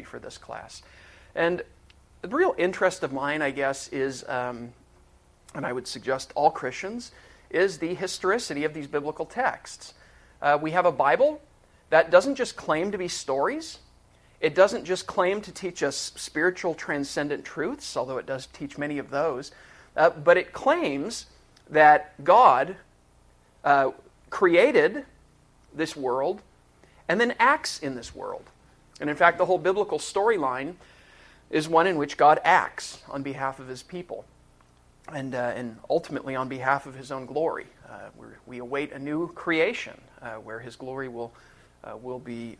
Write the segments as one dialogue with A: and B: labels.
A: for this class. And the real interest of mine, I guess, is, and I would suggest all Christians, is the historicity of these biblical texts. We have a Bible that doesn't just claim to be stories. It doesn't just claim to teach us spiritual transcendent truths, although it does teach many of those, but it claims that God created this world and then acts in this world. And in fact, the whole biblical storyline is one in which God acts on behalf of his people and ultimately on behalf of his own glory. We await a new creation where his glory will be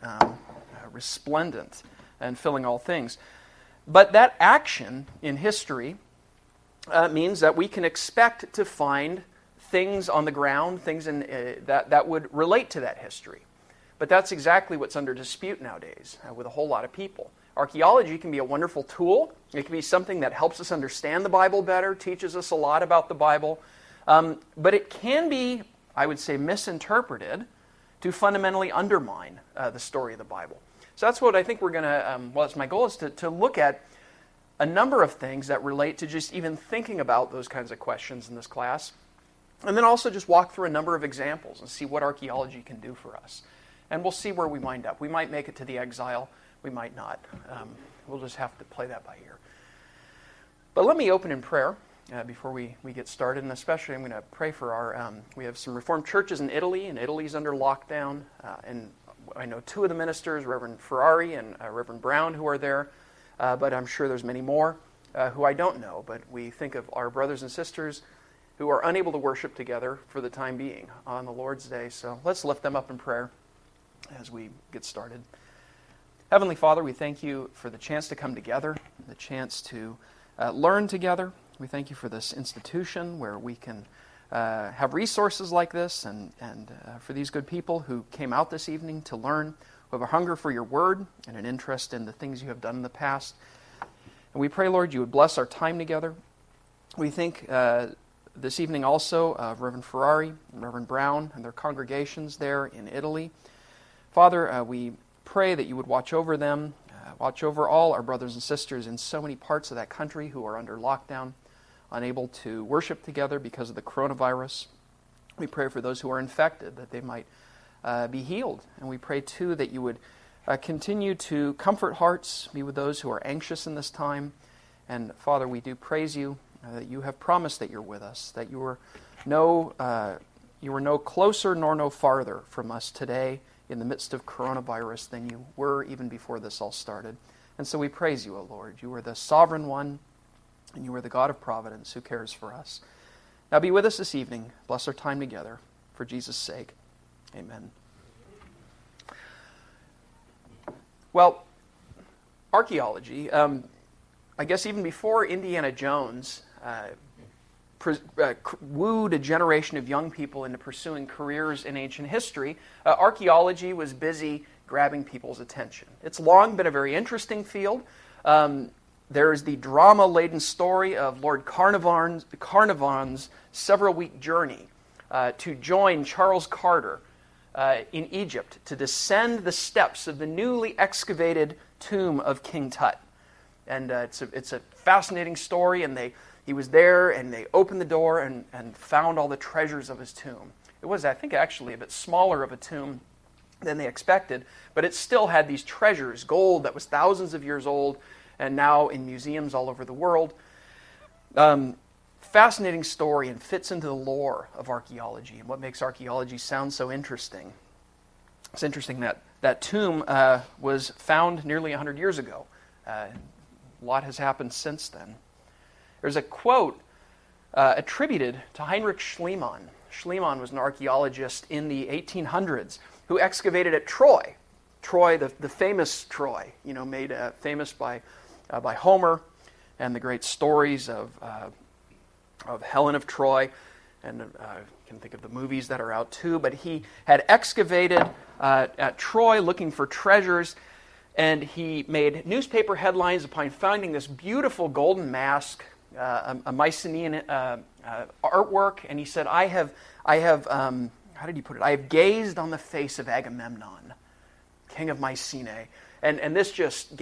A: resplendent and filling all things. But that action in history means that we can expect to find things on the ground, things that would relate to that history. But that's exactly what's under dispute nowadays with a whole lot of people. Archaeology can be a wonderful tool. It can be something that helps us understand the Bible better, teaches us a lot about the Bible. But it can be, I would say, misinterpreted to fundamentally undermine the story of the Bible. So that's what I think we're going to, it's my goal is to look at a number of things that relate to just even thinking about those kinds of questions in this class. And then also just walk through a number of examples and see what archaeology can do for us. And we'll see where we wind up. We might make it to the exile. We might not. We'll just have to play that by ear. But let me open in prayer before we get started. And especially I'm going to pray for our, we have some Reformed churches in Italy, and Italy's under lockdown. And I know two of the ministers, Reverend Ferrari and Reverend Brown, who are there. But I'm sure there's many more who I don't know. But we think of our brothers and sisters who are unable to worship together for the time being on the Lord's Day. So let's lift them up in prayer as we get started. Heavenly Father, we thank you for the chance to come together, the chance to learn together. We thank you for this institution where we can have resources like this and for these good people who came out this evening to learn, who have a hunger for your word and an interest in the things you have done in the past. And we pray, Lord, you would bless our time together. We think this evening also of Reverend Ferrari and Reverend Brown and their congregations there in Italy. Father, we pray that you would watch over them, watch over all our brothers and sisters in so many parts of that country who are under lockdown, unable to worship together because of the coronavirus. We pray for those who are infected, that they might be healed. And we pray, too, that you would continue to comfort hearts, be with those who are anxious in this time. And, Father, we do praise you that you have promised that you're with us, that you are no closer nor no farther from us today in the midst of coronavirus than you were even before this all started. And so we praise you, O Lord. You are the sovereign one, and you are the God of providence who cares for us. Now be with us this evening. Bless our time together. For Jesus' sake, amen. Well, archaeology, I guess even before Indiana Jones wooed a generation of young people into pursuing careers in ancient history, archaeology was busy grabbing people's attention. It's long been a very interesting field. There is the drama-laden story of Lord Carnarvon's several-week journey to join Charles Carter in Egypt to descend the steps of the newly excavated tomb of King Tut. And it's a fascinating story, and he was there, and they opened the door and found all the treasures of his tomb. It was, I think, actually a bit smaller of a tomb than they expected, but it still had these treasures, gold that was thousands of years old, and now in museums all over the world. Fascinating story and fits into the lore of archaeology and what makes archaeology sound so interesting. It's interesting that that tomb was found nearly 100 years ago. A lot has happened since then. There's a quote attributed to Heinrich Schliemann. Schliemann was an archaeologist in the 1800s who excavated at Troy. Troy, the famous Troy, made famous by Homer and the great stories of Helen of Troy, and you can think of the movies that are out too. But he had excavated at Troy looking for treasures, and he made newspaper headlines upon finding this beautiful golden mask, a Mycenaean artwork, and he said, I have, how did he put it? I have gazed on the face of Agamemnon, king of Mycenae. And this just gave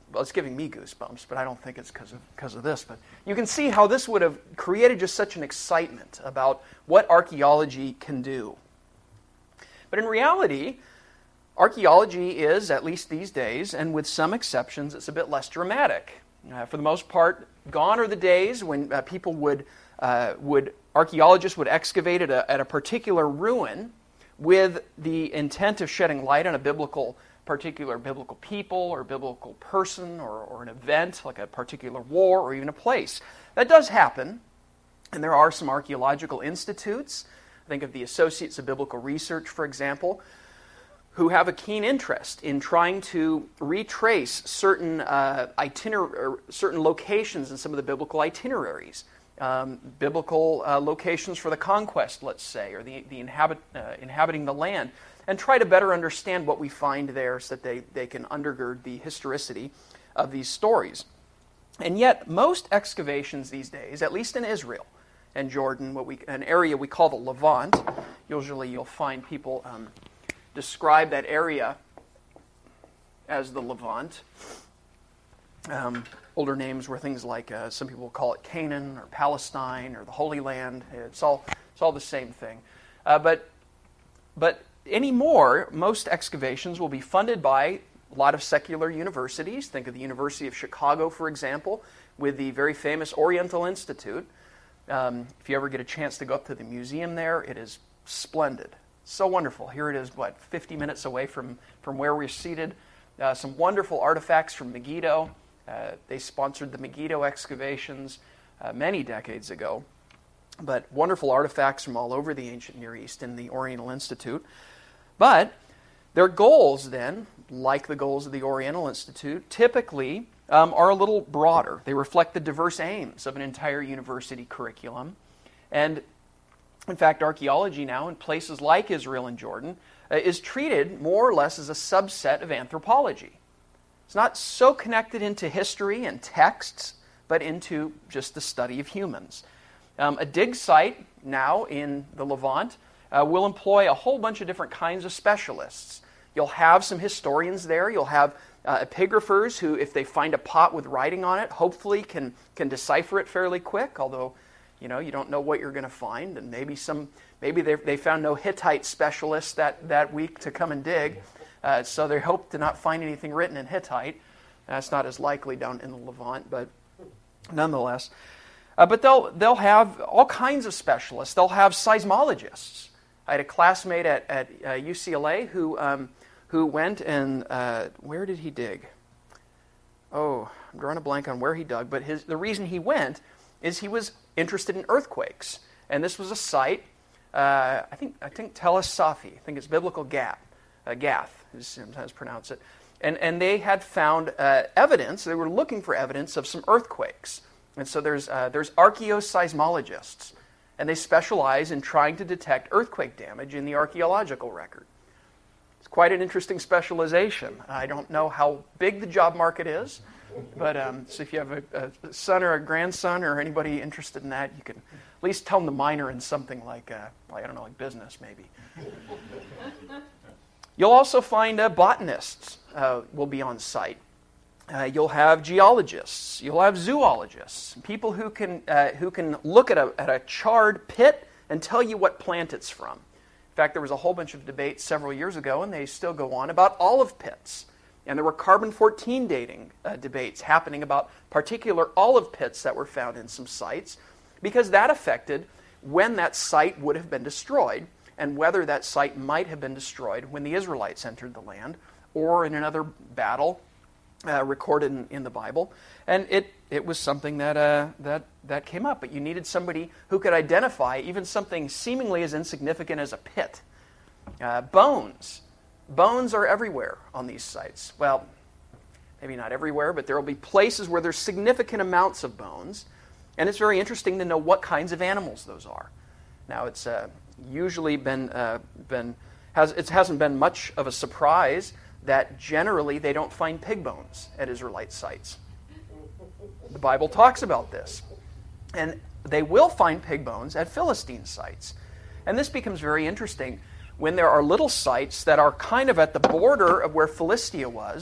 A: well, it's giving me goosebumps, but I don't think it's because of this. But you can see how this would have created just such an excitement about what archaeology can do. But in reality, archaeology is, at least these days, and with some exceptions, it's a bit less dramatic. For the most part, gone are the days when archaeologists would excavate at a particular ruin with the intent of shedding light on a particular biblical people or biblical person or an event like a particular war or even a place. That does happen, and there are some archaeological institutes. Think of the Associates of Biblical Research, for example, who have a keen interest in trying to retrace certain certain locations in some of the biblical itineraries. Biblical locations for the conquest, let's say, or the inhabiting the land, and try to better understand what we find there so that they can undergird the historicity of these stories. And yet, most excavations these days, at least in Israel and Jordan, an area we call the Levant, usually you'll find people describe that area as the Levant. Older names were things like, some people call it Canaan or Palestine or the Holy Land. It's all the same thing. But anymore, most excavations will be funded by a lot of secular universities. Think of the University of Chicago, for example, with the very famous Oriental Institute. If you ever get a chance to go up to the museum there, it is splendid. So wonderful. Here it is, 50 minutes away from where we're seated. Some wonderful artifacts from Megiddo. They sponsored the Megiddo excavations many decades ago. But wonderful artifacts from all over the ancient Near East in the Oriental Institute. But their goals then, like the goals of the Oriental Institute, typically are a little broader. They reflect the diverse aims of an entire university curriculum. And in fact, archaeology now in places like Israel and Jordan is treated more or less as a subset of anthropology. It's not so connected into history and texts, but into just the study of humans. A dig site now in the Levant will employ a whole bunch of different kinds of specialists. You'll have some historians there. You'll have epigraphers who, if they find a pot with writing on it, hopefully can decipher it fairly quick, although you don't know what you're going to find, and maybe they found no Hittite specialists that week to come and dig, so they hope to not find anything written in Hittite. That's not as likely down in the Levant, but nonetheless. But they'll have all kinds of specialists. They'll have seismologists. I had a classmate at UCLA who went and where did he dig? Oh, I'm drawing a blank on where he dug. But the reason he went is he was interested in earthquakes, and this was a site. I think Tel Safi. I think it's biblical Gath is sometimes pronounce it. And they had found evidence. They were looking for evidence of some earthquakes. And so there's archaeoseismologists, and they specialize in trying to detect earthquake damage in the archaeological record. It's quite an interesting specialization. I don't know how big the job market is, but so if you have a son or a grandson or anybody interested in that, you can at least tell them to minor in something like like business maybe. You'll also find botanists will be on site. You'll have geologists. You'll have zoologists. People who can look at a charred pit and tell you what plant it's from. In fact, there was a whole bunch of debate several years ago, and they still go on, about olive pits. And there were carbon-14 dating debates happening about particular olive pits that were found in some sites, because that affected when that site would have been destroyed and whether that site might have been destroyed when the Israelites entered the land or in another battle recorded in the Bible. And it was something that came up. But you needed somebody who could identify even something seemingly as insignificant as a pit. Bones. Bones are everywhere on these sites. Well, maybe not everywhere, but there will be places where there's significant amounts of bones. And it's very interesting to know what kinds of animals those are. Now, it's usually it hasn't been much of a surprise that generally they don't find pig bones at Israelite sites. The Bible talks about this. And they will find pig bones at Philistine sites. And this becomes very interesting when there are little sites that are kind of at the border of where Philistia was,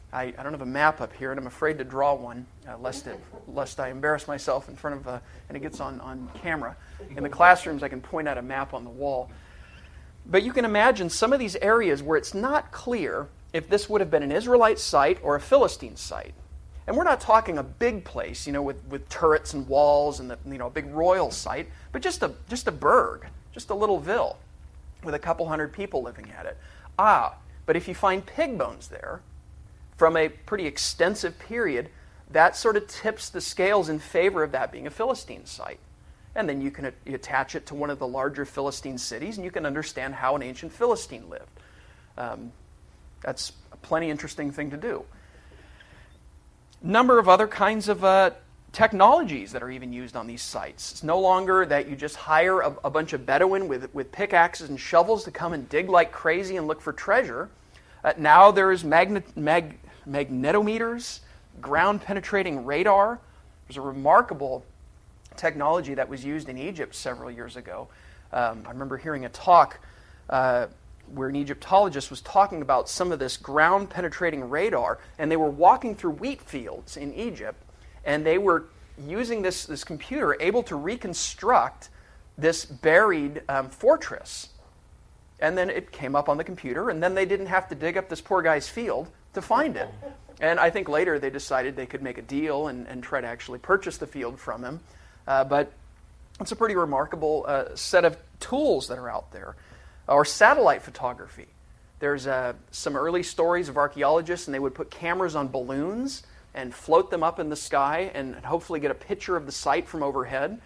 A: I don't have a map up here, and I'm afraid to draw one, lest I embarrass myself in front of, and it gets on camera. In the classrooms, I can point out a map on the wall. But you can imagine some of these areas where it's not clear if this would have been an Israelite site or a Philistine site. And we're not talking a big place, with turrets and walls and a big royal site, but just a burg, just a little ville with a couple hundred people living at it. But if you find pig bones there from a pretty extensive period, that sort of tips the scales in favor of that being a Philistine site. And then you attach it to one of the larger Philistine cities, and you can understand how an ancient Philistine lived. That's a plenty interesting thing to do. Number of other kinds of technologies that are even used on these sites. It's no longer that you just hire a bunch of Bedouin with pickaxes and shovels to come and dig like crazy and look for treasure. Now there's magnetometers, ground-penetrating radar. There's a remarkable technology that was used in Egypt several years ago. I remember hearing a talk where an Egyptologist was talking about some of this ground-penetrating radar, and they were walking through wheat fields in Egypt, and they were using this computer able to reconstruct this buried fortress. And then it came up on the computer, and then they didn't have to dig up this poor guy's field to find it. And I think later they decided they could make a deal and try to actually purchase the field from him. But it's a pretty remarkable set of tools that are out there. Or satellite photography. There's some early stories of archaeologists, and they would put cameras on balloons and float them up in the sky and hopefully get a picture of the site from overhead.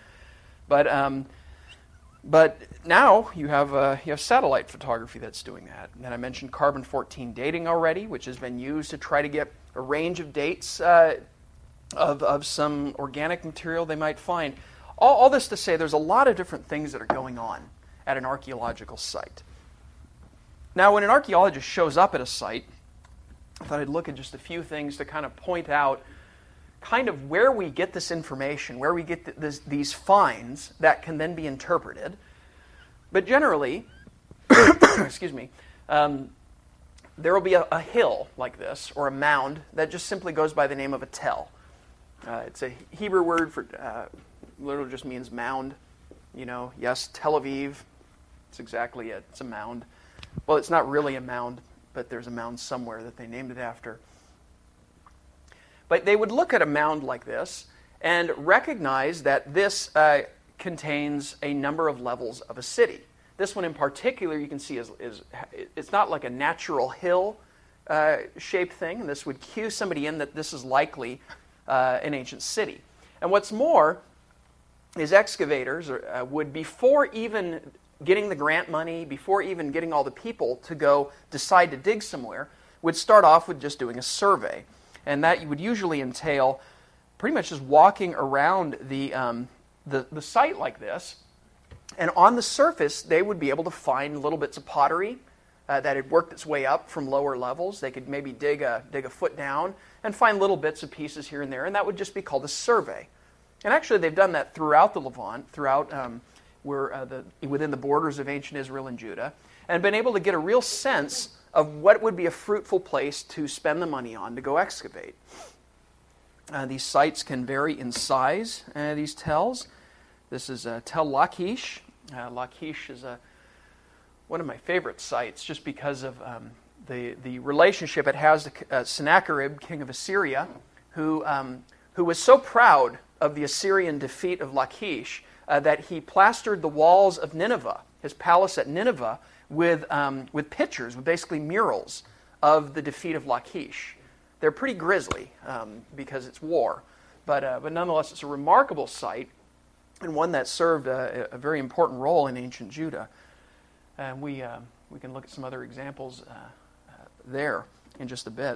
A: But now you have satellite photography that's doing that. And then I mentioned carbon-14 dating already, which has been used to try to get a range of dates of some organic material they might find. All this to say there's a lot of different things that are going on at an archaeological site. Now, when an archaeologist shows up at a site, I thought I'd look at just a few things to kind of point out kind of where we get this information, where we get these finds that can then be interpreted. But generally, excuse me, there will be a hill like this, or a mound, that just simply goes by the name of a tell. It's a Hebrew word for, literally just means mound. Yes, Tel Aviv, it's exactly it. It's a mound. Well, it's not really a mound, but there's a mound somewhere that they named it after. But they would look at a mound like this and recognize that this contains a number of levels of a city. This one in particular, you can see, it's not like a natural hill shaped thing, and this would cue somebody in that this is likely an ancient city. And what's more is excavators would, before even getting the grant money, before even getting all the people to go decide to dig somewhere, would start off with just doing a survey. And that would usually entail pretty much just walking around the site like this. And on the surface, they would be able to find little bits of pottery that had worked its way up from lower levels. They could maybe dig a foot down and find little bits of pieces here and there, and that would just be called a survey. And actually, they've done that throughout the Levant, within the borders of ancient Israel and Judah, and been able to get a real sense of what would be a fruitful place to spend the money on to go excavate. These sites can vary in size, these tells. This is Tel Lachish. Lachish is one of my favorite sites just because of the relationship it has to Sennacherib, king of Assyria, who was so proud of the Assyrian defeat of Lachish that he plastered the walls of Nineveh, his palace at Nineveh, with pictures, with basically murals of the defeat of Lachish. They're pretty grisly because it's war, but nonetheless it's a remarkable site and one that served a very important role in ancient Judah. And we can look at some other examples there in just a bit.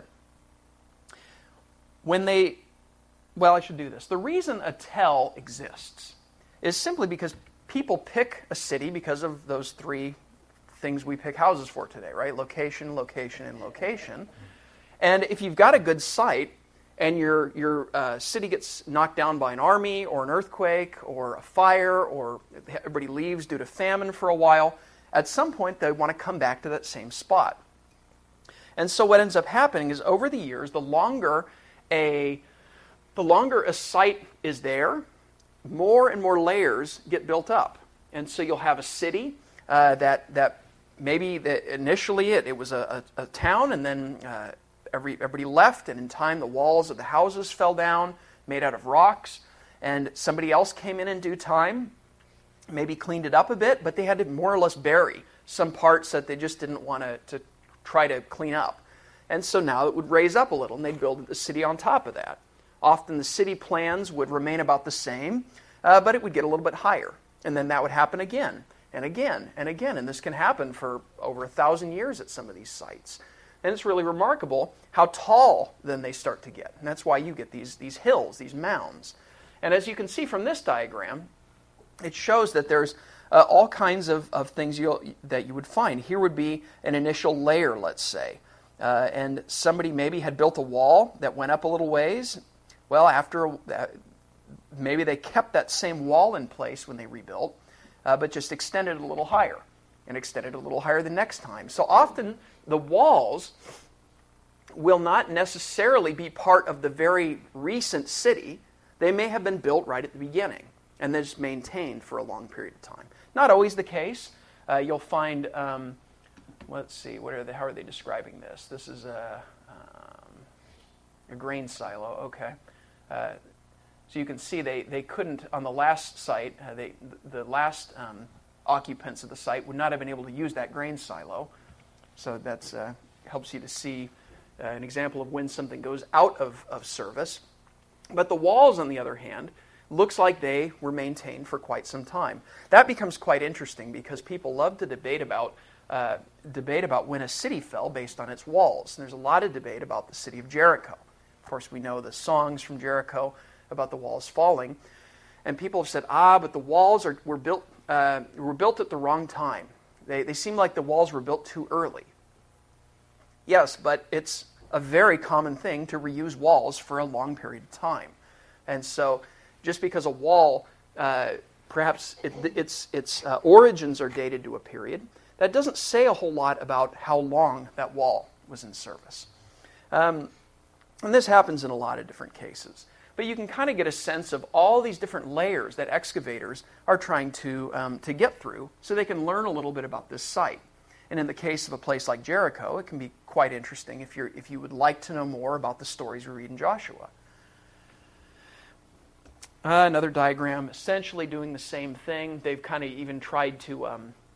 A: I should do this. The reason a tell exists is simply because people pick a city because of those three things we pick houses for today, right? Location, location, and location. And if you've got a good site and your city gets knocked down by an army or an earthquake or a fire or everybody leaves due to famine for a while, at some point they want to come back to that same spot. And so what ends up happening is over the years, the longer a site is there, more and more layers get built up. And so you'll have a city that maybe initially it was a town, and then everybody left, and in time the walls of the houses fell down, made out of rocks, and somebody else came in due time, maybe cleaned it up a bit, but they had to more or less bury some parts that they just didn't want to try to clean up. And so now it would raise up a little, and they'd build the city on top of that. Often the city plans would remain about the same, but it would get a little bit higher. And then that would happen again, and again, and again. And this can happen for over 1,000 years at some of these sites. And it's really remarkable how tall then they start to get. And that's why you get these hills, these mounds. And as you can see from this diagram, it shows that there's all kinds of things that you would find. Here would be an initial layer, let's say. And somebody maybe had built a wall that went up a little ways. Well, after maybe they kept that same wall in place when they rebuilt, but just extended it a little higher, and extended it a little higher the next time. So often the walls will not necessarily be part of the very recent city. They may have been built right at the beginning and then just maintained for a long period of time. Not always the case. You'll find, let's see, how are they describing this? This is a grain silo, okay. So you can see they couldn't, on the last site, the last occupants of the site would not have been able to use that grain silo. So that helps you to see an example of when something goes out of service. But the walls, on the other hand, looks like they were maintained for quite some time. That becomes quite interesting because people love to debate about when a city fell based on its walls. And there's a lot of debate about the city of Jericho. Of course, we know the songs from Jericho about the walls falling. And people have said, but the walls were built at the wrong time. They seem like the walls were built too early. Yes, but it's a very common thing to reuse walls for a long period of time. And so just because a wall, perhaps its origins are dated to a period, that doesn't say a whole lot about how long that wall was in service. And this happens in a lot of different cases. But you can kind of get a sense of all these different layers that excavators are trying to get through so they can learn a little bit about this site. And in the case of a place like Jericho, it can be quite interesting if you would like to know more about the stories we read in Joshua. Another diagram essentially doing the same thing. They've kind of even tried to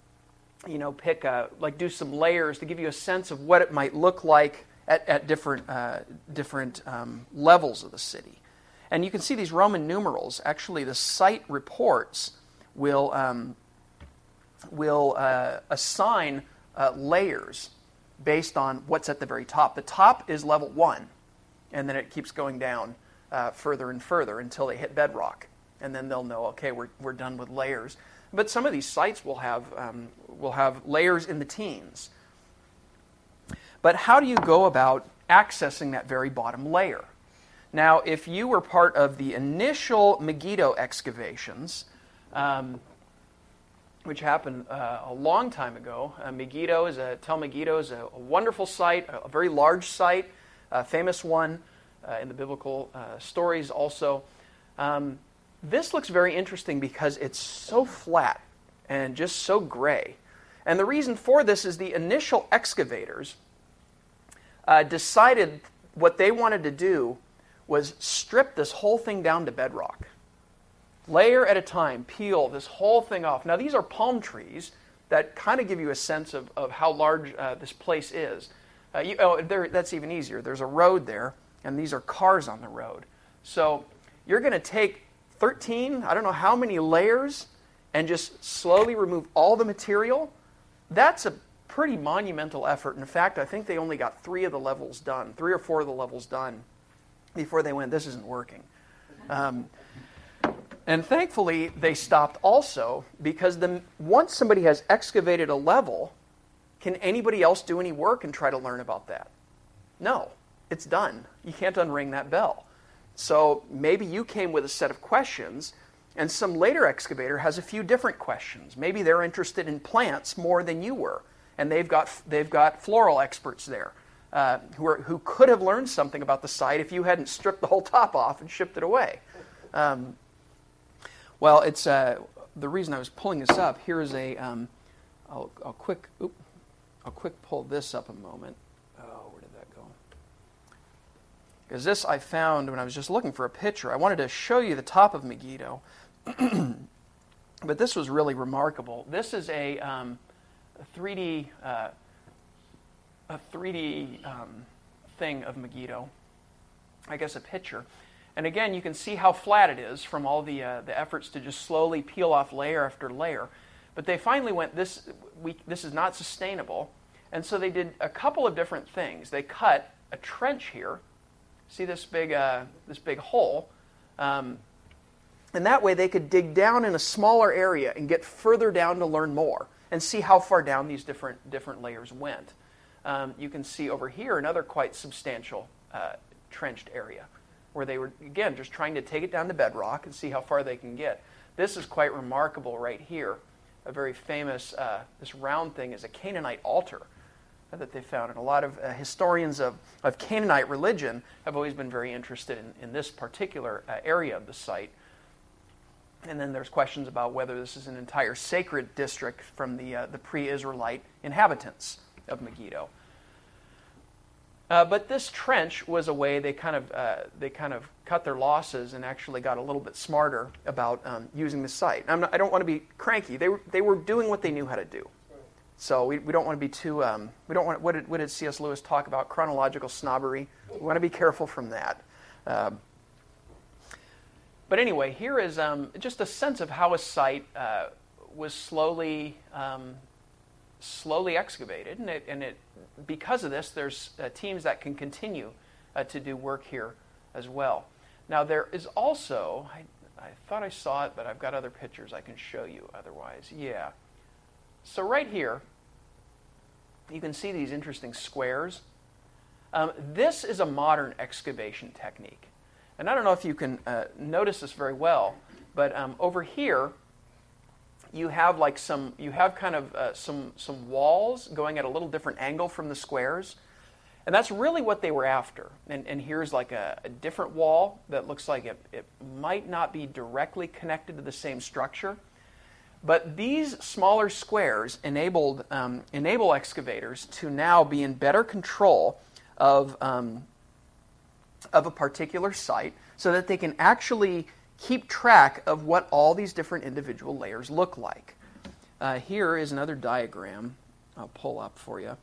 A: do some layers to give you a sense of what it might look like at different levels of the city. And you can see these Roman numerals. Actually, the site reports will assign layers based on what's at the very top. The top is level 1, and then it keeps going down further and further until they hit bedrock. And then they'll know, okay, we're done with layers. But some of these sites will have layers in the teens. But how do you go about accessing that very bottom layer? Now, if you were part of the initial Megiddo excavations, which happened a long time ago, Tel Megiddo is a wonderful site, a very large site, a famous one in the biblical stories also. This looks very interesting because it's so flat and just so gray. And the reason for this is the initial excavators decided what they wanted to do was strip this whole thing down to bedrock. Layer at a time, peel this whole thing off. Now, these are palm trees that kind of give you a sense of how large this place is. That's even easier. There's a road there, and these are cars on the road. So you're going to take 13, I don't know how many layers, and just slowly remove all the material. That's a pretty monumental effort. In fact, I think they only got 3 or 4 of the levels done before they went, this isn't working. And thankfully, they stopped also because once somebody has excavated a level, can anybody else do any work and try to learn about that? No, it's done. You can't unring that bell. So maybe you came with a set of questions, and some later excavator has a few different questions. Maybe they're interested in plants more than you were, and they've got floral experts there who could have learned something about the site if you hadn't stripped the whole top off and shipped it away. Well, it's the reason I was pulling this up. Here is a I'll quick pull this up a moment. Oh, where did that go? Because this I found when I was just looking for a picture. I wanted to show you the top of Megiddo, but this was really remarkable. This is a 3D thing of Megiddo. I guess a picture. And again, you can see how flat it is from all the efforts to just slowly peel off layer after layer. But they finally went, this is not sustainable. And so they did a couple of different things. They cut a trench here. See this big hole? And that way they could dig down in a smaller area and get further down to learn more and see how far down these different layers went. You can see over here another quite substantial trenched area where they were, again, just trying to take it down to bedrock and see how far they can get. This is quite remarkable right here. A very famous, this round thing is a Canaanite altar that they found. And a lot of historians of Canaanite religion have always been very interested in this particular area of the site. And then there's questions about whether this is an entire sacred district from the pre-Israelite inhabitants of Megiddo. But this trench was a way they kind of cut their losses and actually got a little bit smarter about using the site. I don't want to be cranky. They were doing what they knew how to do. So we don't want to be too. We don't want. What did C.S. Lewis talk about? Chronological snobbery. We want to be careful from that. But anyway, here is just a sense of how a site was slowly excavated, and it because of this, there's teams that can continue to do work here as well. Now there is also, I thought I saw it, but I've got other pictures I can show you otherwise. Yeah. So right here, you can see these interesting squares. This is a modern excavation technique. And I don't know if you can notice this very well, but over here, you have some walls going at a little different angle from the squares. And that's really what they were after. And here's like a different wall that looks like it might not be directly connected to the same structure. But these smaller squares enable excavators to now be in better control of a particular site so that they can actually keep track of what all these different individual layers look like. Here is another diagram I'll pull up for you.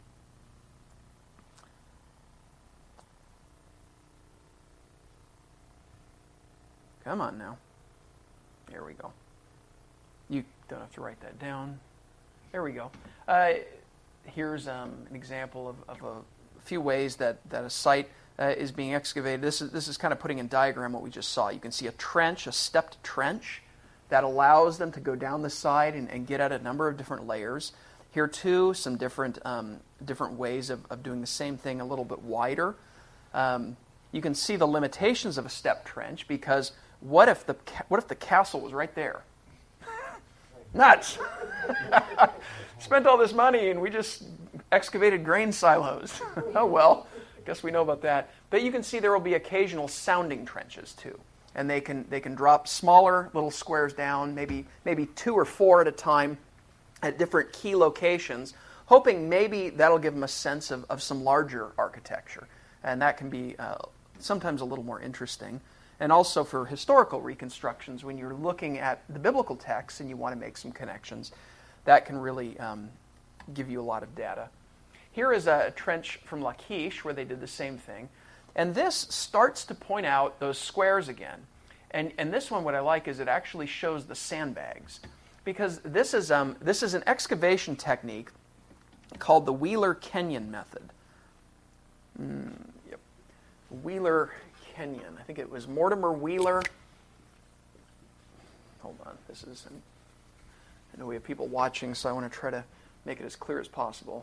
A: Come on now. There we go. You don't have to write that down. There we go. Here's an example of a few ways that a site is being excavated. This is kind of putting in diagram what we just saw. You can see a trench, a stepped trench, that allows them to go down the side and get at a number of different layers. Here too, some different ways of doing the same thing a little bit wider. You can see the limitations of a stepped trench because what if the castle was right there? Nuts! Spent all this money and we just excavated grain silos. Oh well. Guess we know about that. But you can see there will be occasional sounding trenches too. And they can drop smaller little squares down, maybe 2 or 4 at a time at different key locations, hoping maybe that'll give them a sense of some larger architecture. And that can be sometimes a little more interesting. And also for historical reconstructions, when you're looking at the biblical texts and you want to make some connections, that can really give you a lot of data. Here is a trench from Lachish where they did the same thing. And this starts to point out those squares again. And this one, what I like is it actually shows the sandbags. Because this is an excavation technique called the Wheeler-Kenyon method. Yep. Wheeler-Kenyon. I think it was Mortimer Wheeler. Hold on. I know we have people watching, so I want to try to make it as clear as possible.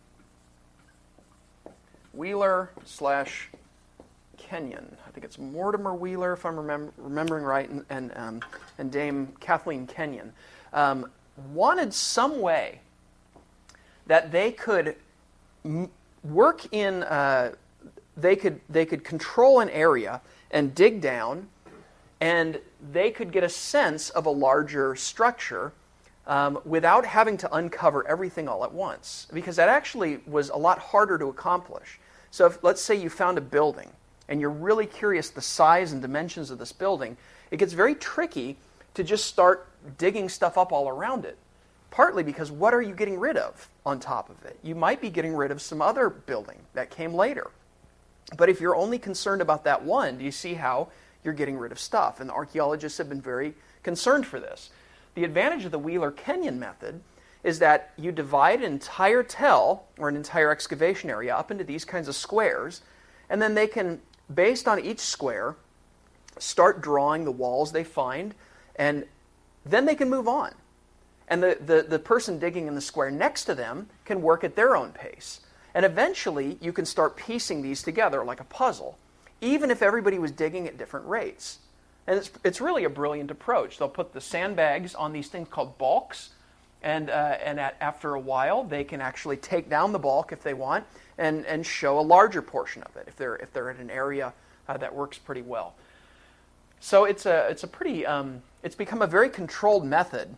A: Wheeler/Kenyon. I think it's Mortimer Wheeler, if I'm remembering right, and Dame Kathleen Kenyon wanted some way that they could work in, they could control an area and dig down, and they could get a sense of a larger structure without having to uncover everything all at once, because that actually was a lot harder to accomplish. So if, let's say you found a building, and you're really curious the size and dimensions of this building, it gets very tricky to just start digging stuff up all around it. Partly because what are you getting rid of on top of it? You might be getting rid of some other building that came later. But if you're only concerned about that one, do you see how you're getting rid of stuff? And archaeologists have been very concerned for this. The advantage of the Wheeler-Kenyon method is that you divide an entire tell, or an entire excavation area, up into these kinds of squares, and then they can, based on each square, start drawing the walls they find, and then they can move on. And the person digging in the square next to them can work at their own pace. And eventually, you can start piecing these together like a puzzle, even if everybody was digging at different rates. And it's really a brilliant approach. They'll put the sandbags on these things called balks, and after a while, they can actually take down the balk if they want, and show a larger portion of it if they're in an area that works pretty well. So it's become a very controlled method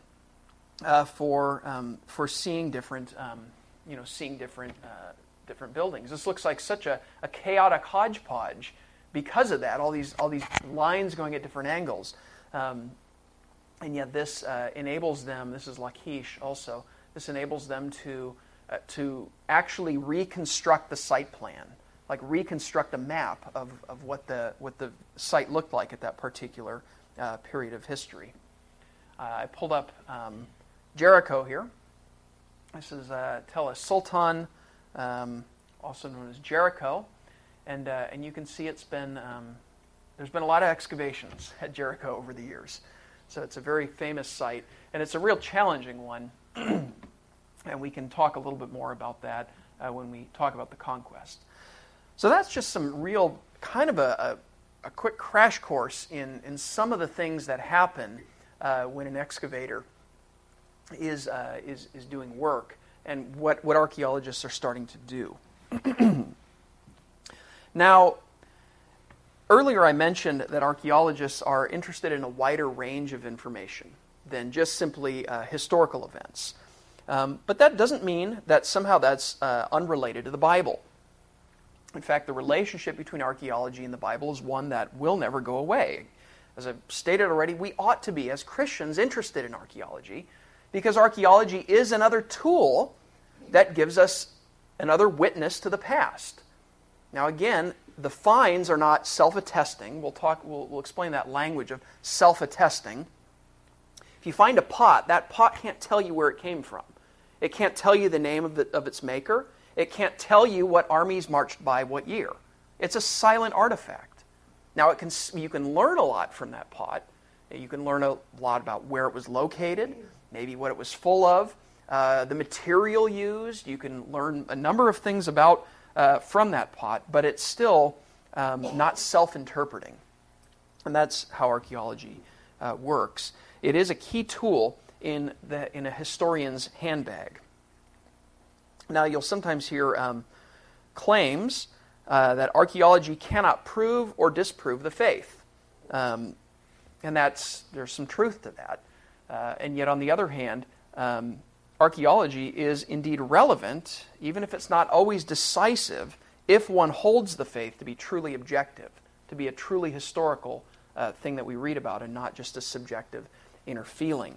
A: for seeing different different buildings. This looks like such a chaotic hodgepodge because of that. All these lines going at different angles, and yet this enables them. This is Lachish also. This enables them to actually reconstruct the site plan, like reconstruct a map of what the site looked like at that particular period of history. I pulled up Jericho here. This is Tel Sultan, also known as Jericho, and you can see it's been there's been a lot of excavations at Jericho over the years, so it's a very famous site, and it's a real challenging one, and we can talk a little bit more about that when we talk about the conquest. So that's just some real kind of a quick crash course in some of the things that happen when an excavator is doing work, and what archaeologists are starting to do. Now, earlier I mentioned that archaeologists are interested in a wider range of information than just simply historical events. But that doesn't mean that somehow that's unrelated to the Bible. In fact, the relationship between archaeology and the Bible is one that will never go away. As I've stated already, we ought to be, as Christians, interested in archaeology, because archaeology is another tool that gives us another witness to the past. Now again, the finds are not self-attesting. We'll explain that language of self-attesting. If you find a pot, that pot can't tell you where it came from. It can't tell you the name of its maker. It can't tell you what armies marched by what year. It's a silent artifact. Now you can learn a lot from that pot. You can learn a lot about where it was located, maybe what it was full of, the material used. You can learn a number of things about from that pot, but it's still not self-interpreting. And that's how archaeology works. It is a key tool in a historian's handbag. Now, you'll sometimes hear claims that archaeology cannot prove or disprove the faith. And there's some truth to that. And yet, on the other hand, archaeology is indeed relevant, even if it's not always decisive, if one holds the faith to be truly objective, to be a truly historical thing that we read about and not just a subjective inner feeling.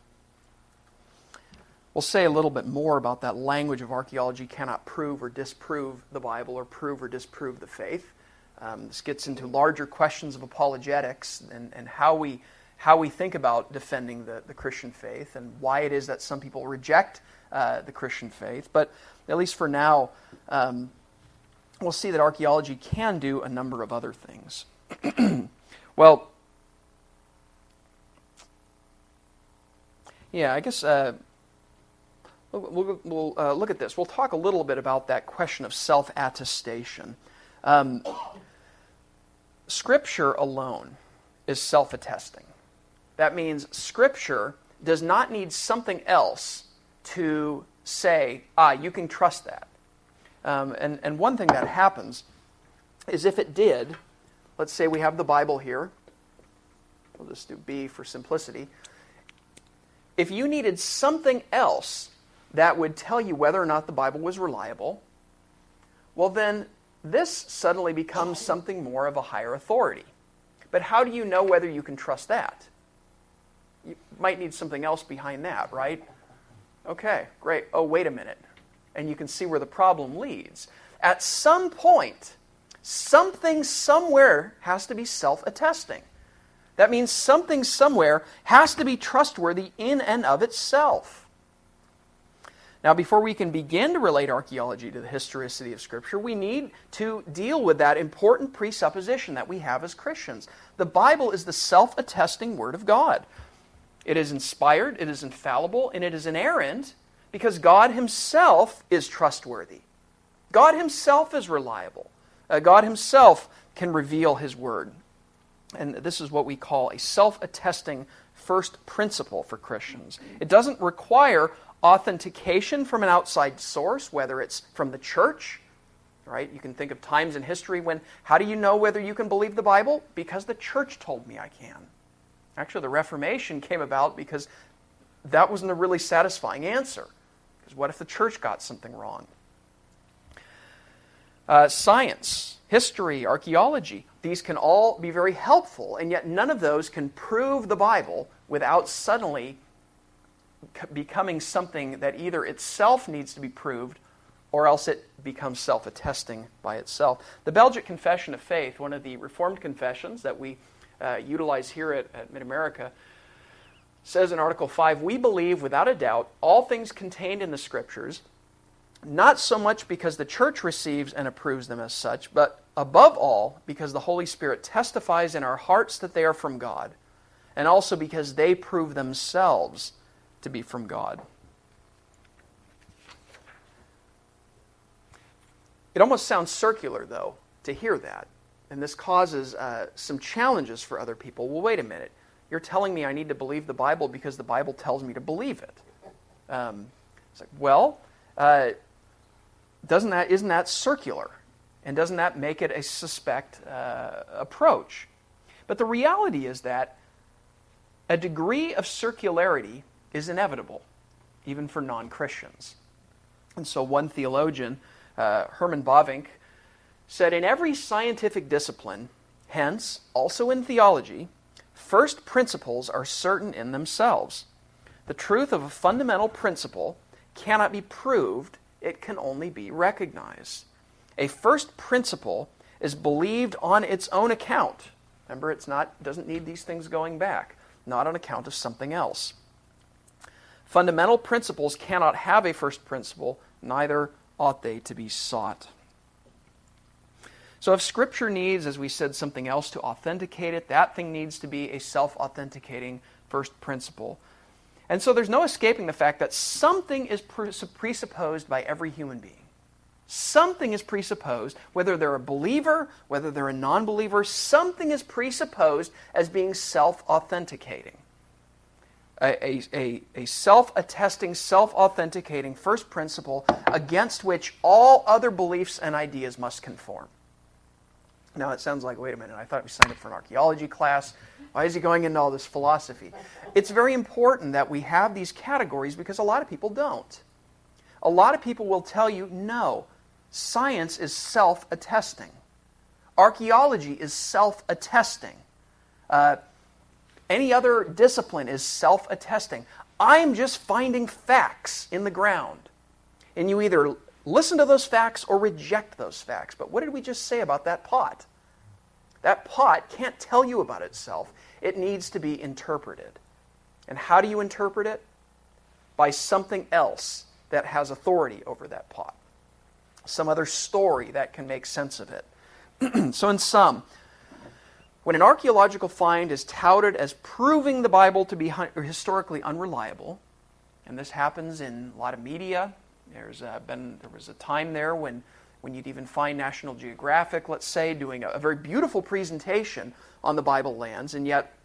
A: We'll say a little bit more about that language of archaeology cannot prove or disprove the Bible or prove or disprove the faith. This gets into larger questions of apologetics and how we think about defending the Christian faith and why it is that some people reject the Christian faith. But at least for now, we'll see that archaeology can do a number of other things. Well, yeah, I guess we'll look at this. We'll talk a little bit about that question of self-attestation. Scripture alone is self-attesting. That means Scripture does not need something else to say, you can trust that. And one thing that happens is if it did, let's say we have the Bible here. We'll just do B for simplicity. If you needed something else that would tell you whether or not the Bible was reliable, well then this suddenly becomes something more of a higher authority. But how do you know whether you can trust that? You might need something else behind that, right? Okay, great. Oh, wait a minute. And you can see where the problem leads. At some point, something somewhere has to be self-attesting. That means something somewhere has to be trustworthy in and of itself. Now, before we can begin to relate archaeology to the historicity of Scripture, we need to deal with that important presupposition that we have as Christians. The Bible is the self-attesting Word of God. It is inspired, it is infallible, and it is inerrant because God Himself is trustworthy. God Himself is reliable. God Himself can reveal His Word. And this is what we call a self-attesting first principle for Christians. It doesn't require authentication from an outside source, whether it's from the church, right? You can think of times in history when, how do you know whether you can believe the Bible? Because the church told me I can. Actually, the Reformation came about because that wasn't a really satisfying answer. Because what if the church got something wrong? Science, history, archaeology, these can all be very helpful, and yet none of those can prove the Bible without suddenly becoming something that either itself needs to be proved or else it becomes self-attesting by itself. The Belgic Confession of Faith, one of the Reformed confessions that we utilize here at Mid-America, says in Article 5, "We believe without a doubt all things contained in the Scriptures, not so much because the Church receives and approves them as such, but above all because the Holy Spirit testifies in our hearts that they are from God, and also because they prove themselves to be from God." It almost sounds circular, though, to hear that. And this causes some challenges for other people. Well, wait a minute. You're telling me I need to believe the Bible because the Bible tells me to believe it. It's like, well, isn't that circular? And doesn't that make it a suspect approach? But the reality is that a degree of circularity is inevitable, even for non-Christians. And so one theologian, Herman Bavinck, said, "In every scientific discipline, hence also in theology, first principles are certain in themselves. The truth of a fundamental principle cannot be proved, it can only be recognized. A first principle is believed on its own account." Remember, it doesn't need these things going back, not on account of something else. Fundamental principles cannot have a first principle, neither ought they to be sought. So if Scripture needs, as we said, something else to authenticate it, that thing needs to be a self-authenticating first principle. And so there's no escaping the fact that something is presupposed by every human being. Something is presupposed, whether they're a believer, whether they're a non-believer, something is presupposed as being self-authenticating. A self-attesting, self-authenticating first principle against which all other beliefs and ideas must conform. Now it sounds like, wait a minute, I thought we signed up for an archaeology class. Why is he going into all this philosophy? It's very important that we have these categories because a lot of people don't. A lot of people will tell you, no, science is self-attesting. Archaeology is self-attesting. Any other discipline is self-attesting. I'm just finding facts in the ground. And you either listen to those facts or reject those facts. But what did we just say about that pot? That pot can't tell you about itself. It needs to be interpreted. And how do you interpret it? By something else that has authority over that pot. Some other story that can make sense of it. So in sum, when an archaeological find is touted as proving the Bible to be historically unreliable, and this happens in a lot of media. There was a time there when you'd even find National Geographic, let's say, doing a very beautiful presentation on the Bible lands, and yet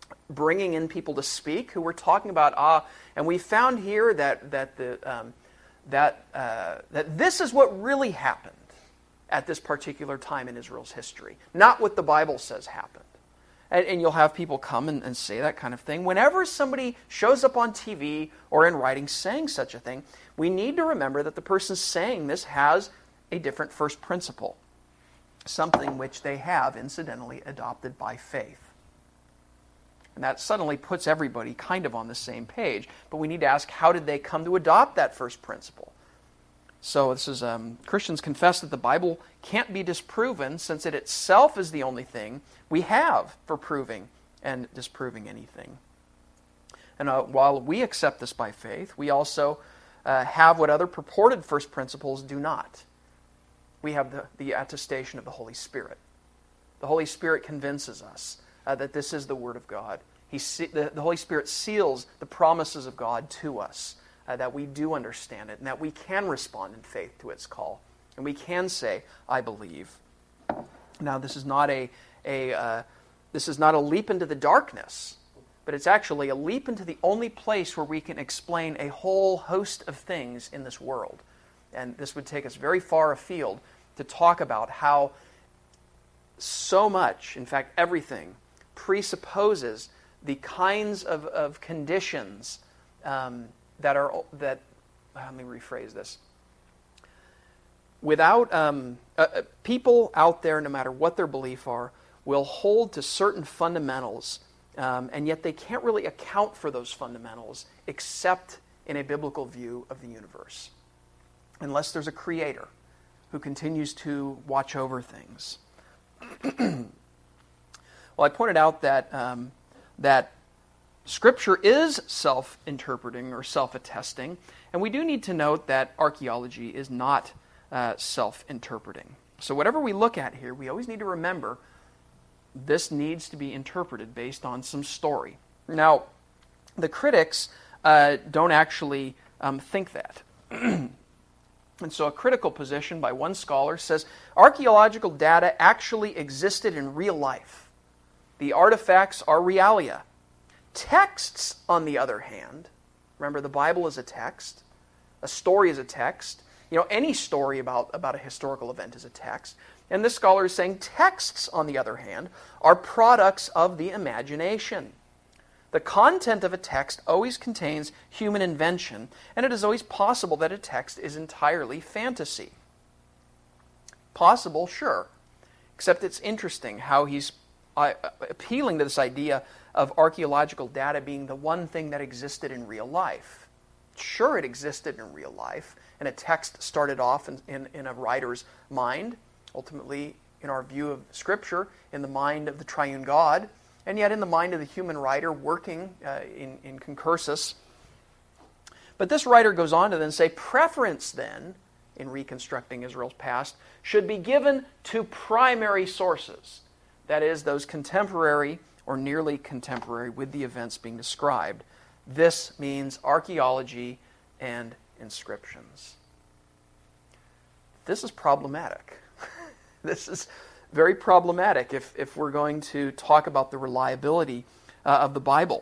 A: bringing in people to speak who were talking about, and we found here that that this is what really happened at this particular time in Israel's history, not what the Bible says happened. And you'll have people come and say that kind of thing. Whenever somebody shows up on TV or in writing saying such a thing, we need to remember that the person saying this has a different first principle, something which they have incidentally adopted by faith. And that suddenly puts everybody kind of on the same page. But we need to ask, how did they come to adopt that first principle? So this is, Christians confess that the Bible can't be disproven, since it itself is the only thing we have for proving and disproving anything. And while we accept this by faith, we also have what other purported first principles do not. We have the attestation of the Holy Spirit. The Holy Spirit convinces us that this is the Word of God. The Holy Spirit seals the promises of God to us, that we do understand it, and that we can respond in faith to its call. And we can say, I believe. Now, this is not a leap into the darkness, but it's actually a leap into the only place where we can explain a whole host of things in this world. And this would take us very far afield to talk about how so much, in fact everything, presupposes the kinds of conditions let me rephrase this. Without people out there, no matter what their belief are, will hold to certain fundamentals, and yet they can't really account for those fundamentals except in a biblical view of the universe, unless there's a creator who continues to watch over things. Well, I pointed out that Scripture is self-interpreting or self-attesting, and we do need to note that archaeology is not self-interpreting. So whatever we look at here, we always need to remember this needs to be interpreted based on some story. Now, the critics don't actually think that. And so a critical position by one scholar says, archaeological data actually existed in real life. The artifacts are realia. Texts, on the other hand, remember the Bible is a text, a story is a text, any story about a historical event is a text, and this scholar is saying texts, on the other hand, are products of the imagination. The content of a text always contains human invention, and it is always possible that a text is entirely fantasy. Possible, sure, except it's interesting how he's appealing to this idea of archaeological data being the one thing that existed in real life. Sure, it existed in real life, and a text started off in a writer's mind, ultimately, in our view of Scripture, in the mind of the triune God, and yet in the mind of the human writer working in concursus. But this writer goes on to then say, preference then, in reconstructing Israel's past, should be given to primary sources. That is, those contemporary or nearly contemporary with the events being described. This means archaeology and inscriptions. This is problematic. This is very problematic if we're going to talk about the reliability of the Bible.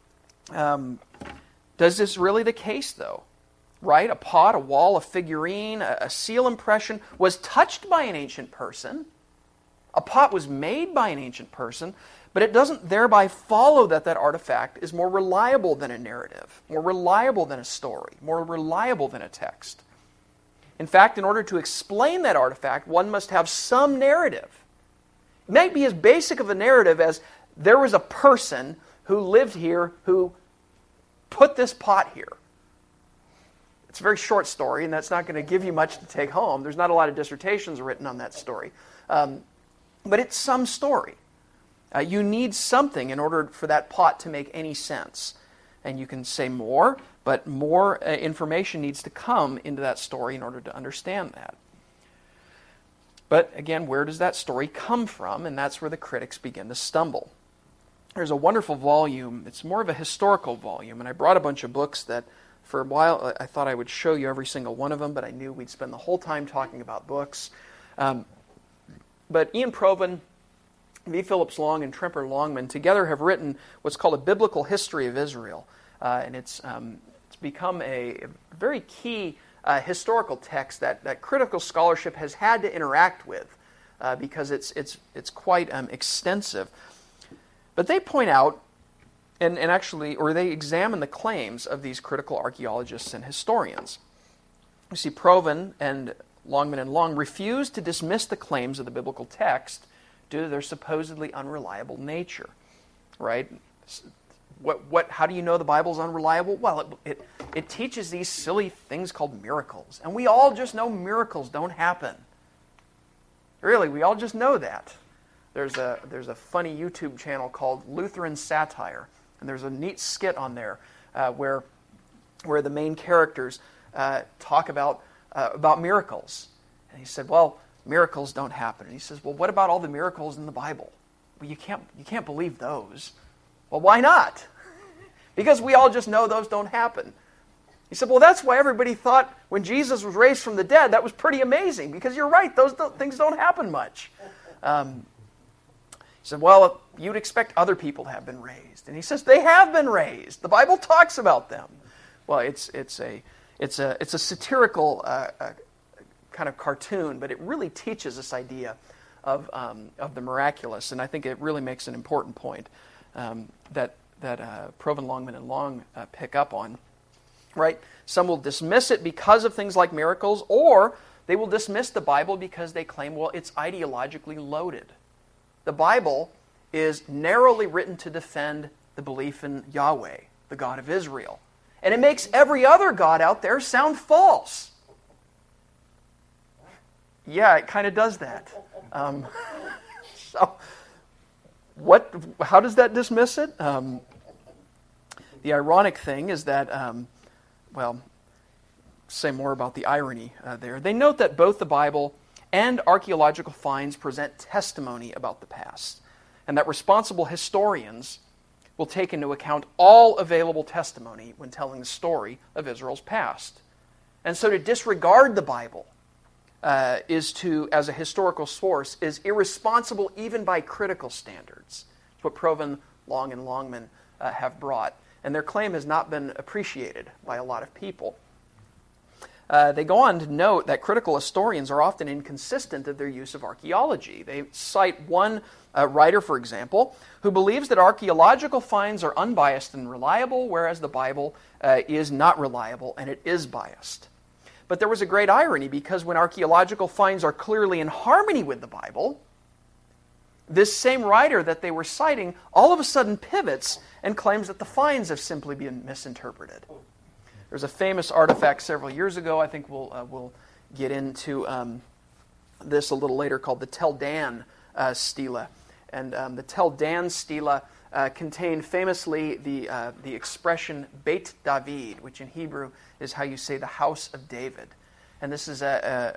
A: Does this really the case, though? Right? A pot, a wall, a figurine, a seal impression was touched by an ancient person. A pot was made by an ancient person, but it doesn't thereby follow that artifact is more reliable than a narrative, more reliable than a story, more reliable than a text. In fact, in order to explain that artifact, one must have some narrative. It might be as basic of a narrative as there was a person who lived here who put this pot here. It's a very short story, and that's not going to give you much to take home. There's not a lot of dissertations written on that story. But it's some story. You need something in order for that pot to make any sense. And you can say more, but more information needs to come into that story in order to understand that. But again, where does that story come from? And that's where the critics begin to stumble. There's a wonderful volume. It's more of a historical volume. And I brought a bunch of books that for a while I thought I would show you every single one of them, but I knew we'd spend the whole time talking about books. But Ian Provan, V. Phillips Long, and Tremper Longman together have written what's called a biblical history of Israel. And it's become a very key historical text that critical scholarship has had to interact with because it's quite extensive. But they point out, and actually, or they examine the claims of these critical archaeologists and historians. You see, Proven and Longman and Long refuse to dismiss the claims of the biblical text due to their supposedly unreliable nature, right? How do you know the Bible's unreliable? Well, it teaches these silly things called miracles. And we all just know miracles don't happen. Really, we all just know that. There's a funny YouTube channel called Lutheran Satire. And there's a neat skit on there where the main characters talk about miracles. And he said, well, miracles don't happen. And he says, well, what about all the miracles in the Bible? Well, you can't believe those. Well, why not? Because we all just know those don't happen. He said, well, that's why everybody thought when Jesus was raised from the dead, that was pretty amazing. Because you're right, those things don't happen much. He said, well, you'd expect other people to have been raised. And he says, they have been raised. The Bible talks about them. Well, it's a satirical kind of cartoon, but it really teaches this idea of the miraculous. And I think it really makes an important point that Proven, Longman, and Long pick up on. Right? Some will dismiss it because of things like miracles, or they will dismiss the Bible because they claim, well, it's ideologically loaded. The Bible is narrowly written to defend the belief in Yahweh, the God of Israel. And it makes every other god out there sound false. Yeah, it kind of does that. So, how does that dismiss it? The ironic thing is that, say more about the irony there. They note that both the Bible and archaeological finds present testimony about the past, and that responsible historians will take into account all available testimony when telling the story of Israel's past. And so to disregard the Bible as a historical source, is irresponsible even by critical standards. It's what Proven, Long, and Longman have brought. And their claim has not been appreciated by a lot of people. They go on to note that critical historians are often inconsistent in their use of archaeology. They cite one writer, for example, who believes that archaeological finds are unbiased and reliable, whereas the Bible is not reliable and it is biased. But there was a great irony, because when archaeological finds are clearly in harmony with the Bible, this same writer that they were citing all of a sudden pivots and claims that the finds have simply been misinterpreted. There's a famous artifact several years ago, I think we'll get into this a little later, called the Tel Dan stela. And the Tel Dan stela contained famously the expression Beit David, which in Hebrew is how you say the house of David. And this is a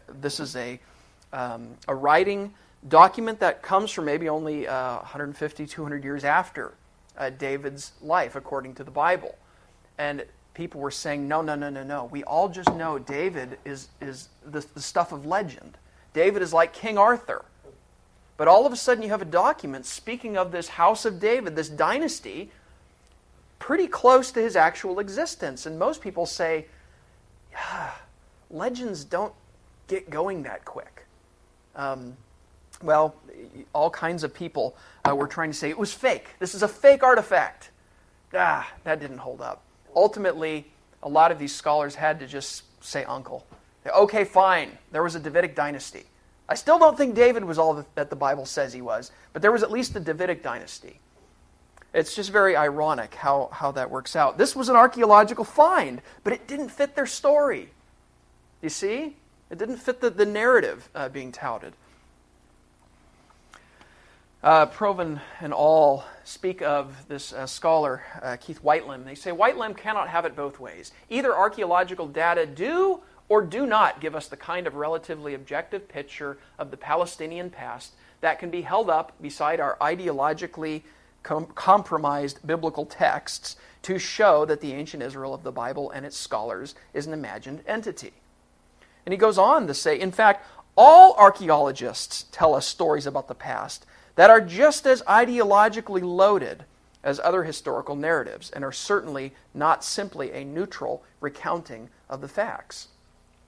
A: writing document that comes from maybe only 150, 200 years after David's life, according to the Bible. And people were saying, no. We all just know David is the stuff of legend. David is like King Arthur. But all of a sudden you have a document speaking of this house of David, this dynasty, pretty close to his actual existence. And most people say, legends don't get going that quick. Well, all kinds of people were trying to say it was fake. This is a fake artifact. That didn't hold up. Ultimately, a lot of these scholars had to just say uncle. Okay, fine, there was a Davidic dynasty. I still don't think David was all that the Bible says he was, but there was at least a Davidic dynasty. It's just very ironic how that works out. This was an archaeological find, but it didn't fit their story. You see? It didn't fit the narrative being touted. Proven and all speak of this scholar, Keith Whitelam. They say, Whitelam cannot have it both ways. Either archaeological data do or do not give us the kind of relatively objective picture of the Palestinian past that can be held up beside our ideologically compromised biblical texts to show that the ancient Israel of the Bible and its scholars is an imagined entity. And he goes on to say, in fact, all archaeologists tell us stories about the past that are just as ideologically loaded as other historical narratives, and are certainly not simply a neutral recounting of the facts.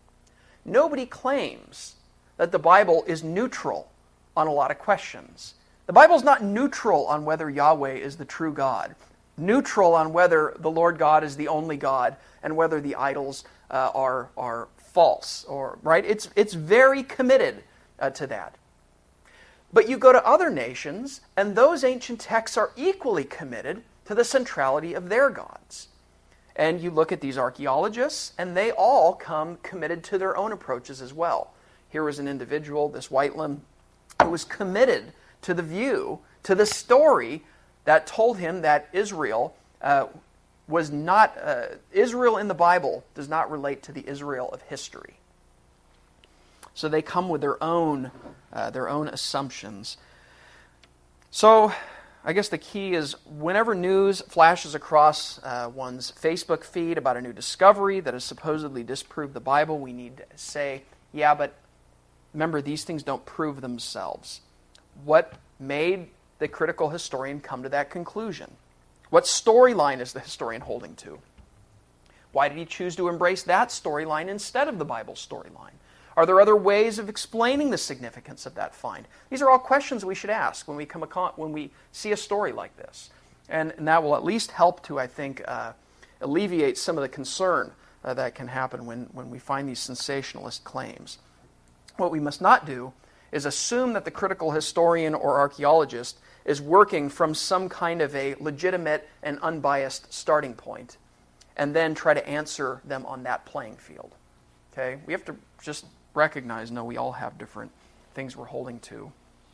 A: nobody claims that the Bible is neutral on a lot of questions. The Bible's not neutral on whether Yahweh is the true God, neutral on whether the Lord God is the only God, and whether the idols are false, or right. It's very committed to that. But you go to other nations, and those ancient texts are equally committed to the centrality of their gods. And you look at these archaeologists, and they all come committed to their own approaches as well. Here was an individual, this Whitelam, who was committed to the view, to the story that told him that Israel was not, Israel in the Bible does not relate to the Israel of history. So they come with their own assumptions. So I guess the key is whenever news flashes across one's Facebook feed about a new discovery that has supposedly disproved the Bible, we need to say, yeah, but remember, these things don't prove themselves. What made the critical historian come to that conclusion? What storyline is the historian holding to? Why did he choose to embrace that storyline instead of the Bible storyline? Are there other ways of explaining the significance of that find? These are all questions we should ask when we see a story like this. And that will at least help to, I think, alleviate some of the concern that can happen when we find these sensationalist claims. What we must not do is assume that the critical historian or archaeologist is working from some kind of a legitimate and unbiased starting point, and then try to answer them on that playing field. Okay? We have to just recognize, no, we all have different things we're holding to.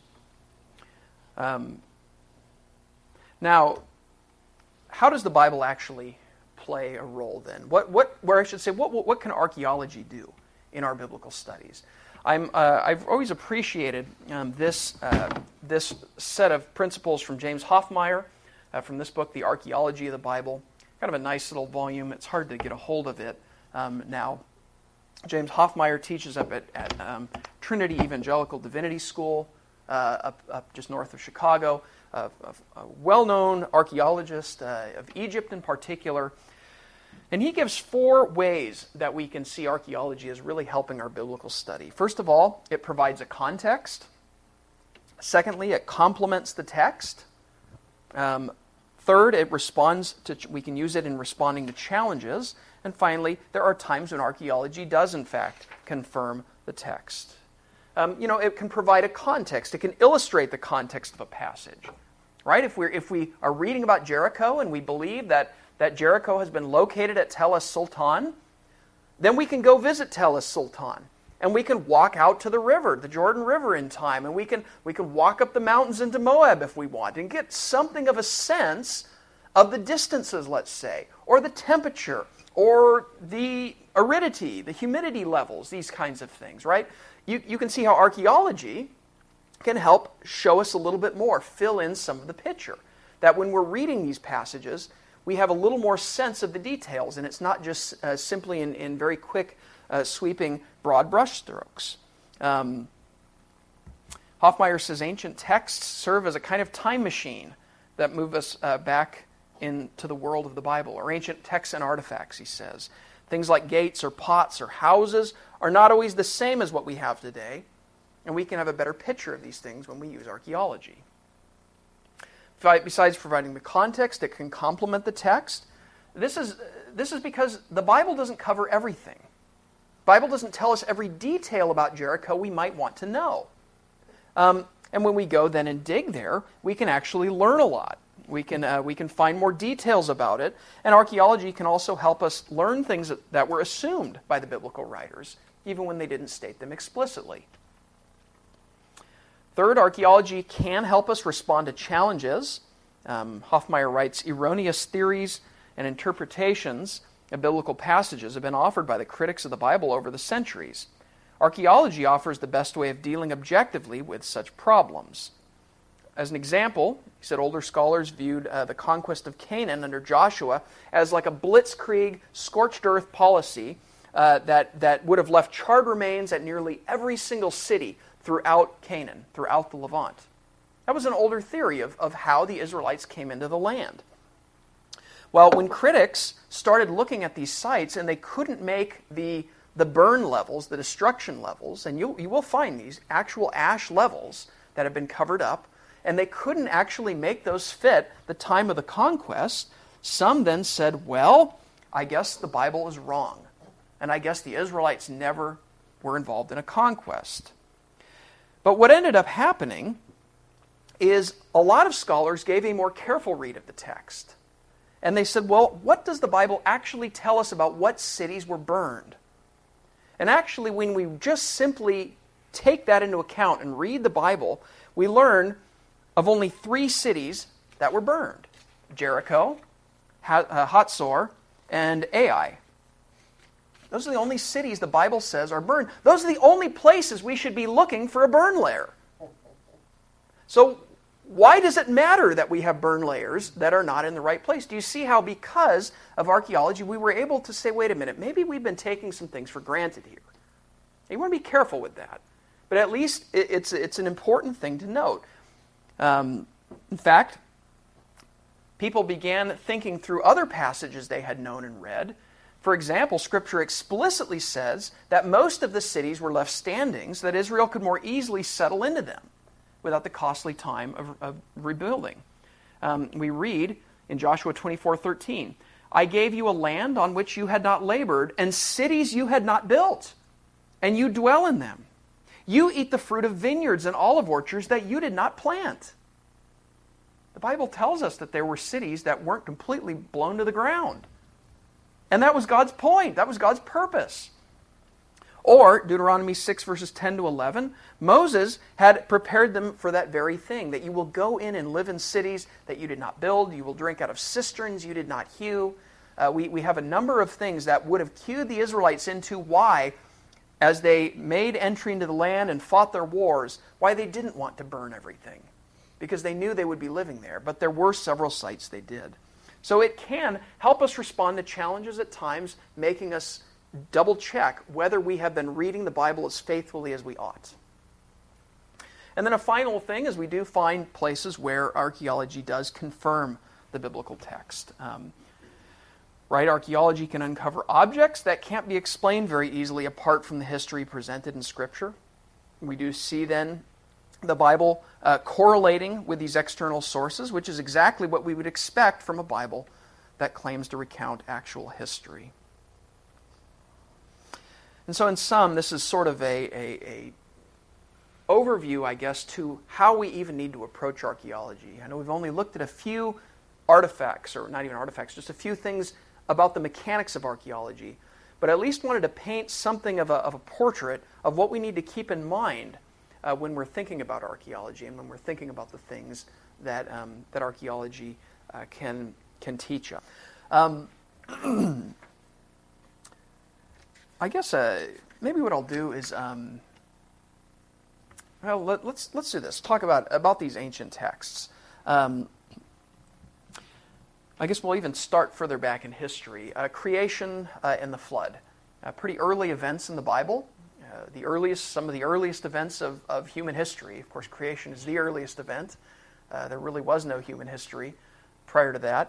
A: Now, how does the Bible actually play a role then? What can archaeology do in our biblical studies? I've always appreciated this set of principles from James Hoffmeyer, from this book, The Archaeology of the Bible. Kind of a nice little volume. It's hard to get a hold of it now. James Hoffmeyer teaches up at Trinity Evangelical Divinity School, up just north of Chicago, a well-known archaeologist of Egypt in particular. And he gives 4 ways that we can see archaeology as really helping our biblical study. First of all, it provides a context. Secondly, it complements the text. Third, we can use it in responding to challenges. And finally, there are times when archaeology does, in fact, confirm the text. It can provide a context. It can illustrate the context of a passage. Right? If we are reading about Jericho and we believe that Jericho has been located at Tel es-Sultan, then we can go visit Tel es-Sultan. And we can walk out to the river, the Jordan River, in time. And we can walk up the mountains into Moab if we want and get something of a sense of the distances, let's say, or the temperature, or the aridity, the humidity levels, these kinds of things, right? You can see how archaeology can help show us a little bit more, fill in some of the picture. That when we're reading these passages, we have a little more sense of the details, and it's not just simply in very quick, sweeping, broad brushstrokes. Hoffmeyer says ancient texts serve as a kind of time machine that move us back into the world of the Bible, or ancient texts and artifacts, he says. Things like gates or pots or houses are not always the same as what we have today, and we can have a better picture of these things when we use archaeology. Besides providing the context, it can complement the text. This is because the Bible doesn't cover everything. The Bible doesn't tell us every detail about Jericho we might want to know. And when we go then and dig there, we can actually learn a lot. We can find more details about it. And archaeology can also help us learn things that were assumed by the biblical writers, even when they didn't state them explicitly. Third, archaeology can help us respond to challenges. Hoffmeyer writes, erroneous theories and interpretations of biblical passages have been offered by the critics of the Bible over the centuries. Archaeology offers the best way of dealing objectively with such problems. As an example, he said older scholars viewed the conquest of Canaan under Joshua as like a blitzkrieg, scorched earth policy that would have left charred remains at nearly every single city throughout Canaan, throughout the Levant. That was an older theory of how the Israelites came into the land. Well, when critics started looking at these sites and they couldn't make the the burn levels, the destruction levels, and you will find these actual ash levels that have been covered up, and they couldn't actually make those fit the time of the conquest, some then said, well, I guess the Bible is wrong, and I guess the Israelites never were involved in a conquest. But what ended up happening is a lot of scholars gave a more careful read of the text. And they said, well, what does the Bible actually tell us about what cities were burned? And actually, when we just simply take that into account and read the Bible, we learn of only 3 cities that were burned: Jericho, Hatzor, and Ai. Those are the only cities the Bible says are burned. Those are the only places we should be looking for a burn layer. So why does it matter that we have burn layers that are not in the right place? Do you see how because of archaeology we were able to say, wait a minute, maybe we've been taking some things for granted here. You want to be careful with that. But at least it's an important thing to note. In fact, people began thinking through other passages they had known and read. For example, Scripture explicitly says that most of the cities were left standing so that Israel could more easily settle into them without the costly time of rebuilding. We read in Joshua 24:13, I gave you a land on which you had not labored, and cities you had not built, and you dwell in them. You eat the fruit of vineyards and olive orchards that you did not plant. The Bible tells us that there were cities that weren't completely blown to the ground. And that was God's point. That was God's purpose. Or, Deuteronomy 6, verses 10 to 11, Moses had prepared them for that very thing, that you will go in and live in cities that you did not build, you will drink out of cisterns you did not hew. We have a number of things that would have cued the Israelites into why, as they made entry into the land and fought their wars, why they didn't want to burn everything. Because they knew they would be living there, but there were several sites they did. So it can help us respond to challenges at times, making us double check whether we have been reading the Bible as faithfully as we ought. And then a final thing is we do find places where archaeology does confirm the biblical text. Right? Archaeology can uncover objects that can't be explained very easily apart from the history presented in Scripture. We do see then the Bible correlating with these external sources, which is exactly what we would expect from a Bible that claims to recount actual history. And so in sum, this is sort of a overview, I guess, to how we even need to approach archaeology. I know we've only looked at a few artifacts, or not even artifacts, just a few things about the mechanics of archaeology, but at least wanted to paint something of a portrait of what we need to keep in mind when we're thinking about archaeology and when we're thinking about the things that archaeology can teach us. I guess maybe what I'll do is, let's do this. Talk about these ancient texts. I guess we'll even start further back in history. Creation and the flood, pretty early events in the Bible. Some of the earliest events of human history. Of course, creation is the earliest event. There really was no human history prior to that.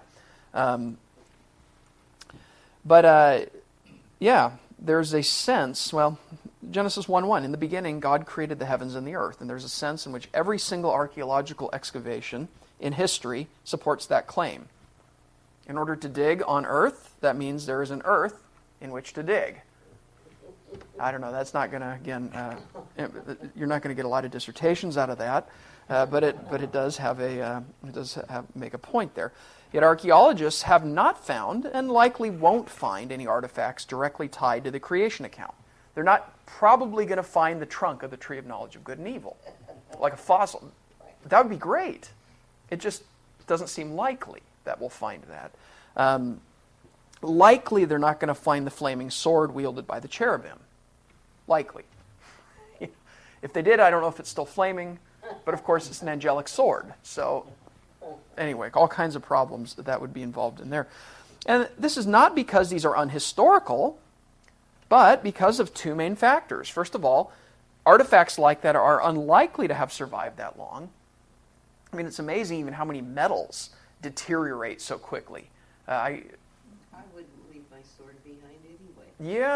A: There's a sense, Genesis 1:1, in the beginning God created the heavens and the earth, and there's a sense in which every single archaeological excavation in history supports that claim. In order to dig on earth, that means there is an earth in which to dig. I don't know, that's not going to, again, you're not going to get a lot of dissertations out of that, but it does make a point there. Yet archaeologists have not found, and likely won't find, any artifacts directly tied to the creation account. They're not probably going to find the trunk of the tree of knowledge of good and evil, like a fossil. That would be great. It just doesn't seem likely that we'll find that. Likely they're not going to find the flaming sword wielded by the cherubim. Likely. If they did, I don't know if it's still flaming, but of course it's an angelic sword. So anyway, all kinds of problems that would be involved in there. And this is not because these are unhistorical, but because of two main factors. First of all, artifacts like that are unlikely to have survived that long. I mean, it's amazing even how many metals deteriorate so quickly.
B: I wouldn't leave my sword behind anyway.
A: Yeah,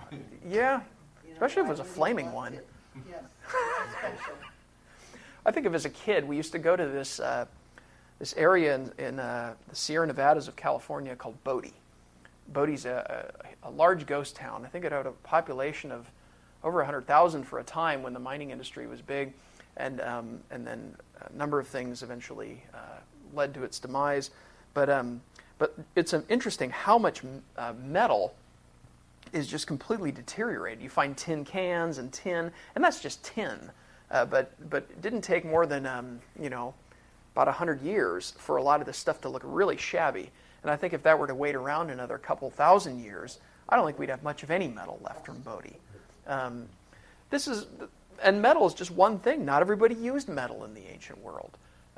A: Yeah, especially if it was a flaming one.
B: Yes, special.
A: I think of as a kid, we used to go to this area in the Sierra Nevadas of California called Bodie. Bodie's a large ghost town. I think it had a population of over 100,000 for a time when the mining industry was big, and then a number of things eventually led to its demise. But it's interesting how much metal is just completely deteriorated. You find tin cans and tin, and that's just tin. But it didn't take more than about 100 years for a lot of this stuff to look really shabby. And I think if that were to wait around another couple thousand years, I don't think we'd have much of any metal left from Bodie. And metal is just one thing. Not everybody used metal in the ancient world.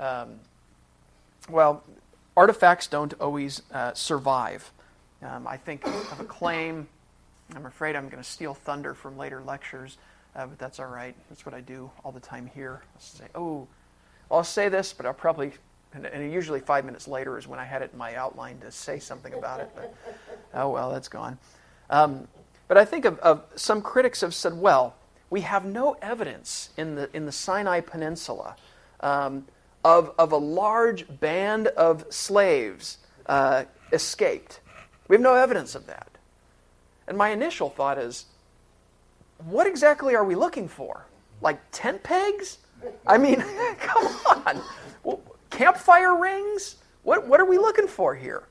A: Artifacts don't always survive. I think of a claim. I'm afraid I'm going to steal thunder from later lectures, but that's all right. That's what I do all the time here. I'll say this, but I'll probably, and usually 5 minutes later is when I had it in my outline to say something about it. But oh well, that's gone. But I think of some critics have said, well, we have no evidence in the Sinai Peninsula of a large band of slaves escaped. We have no evidence of that. And my initial thought is, what exactly are we looking for? Like tent pegs? I mean, come on. Well, campfire rings? What are we looking for here?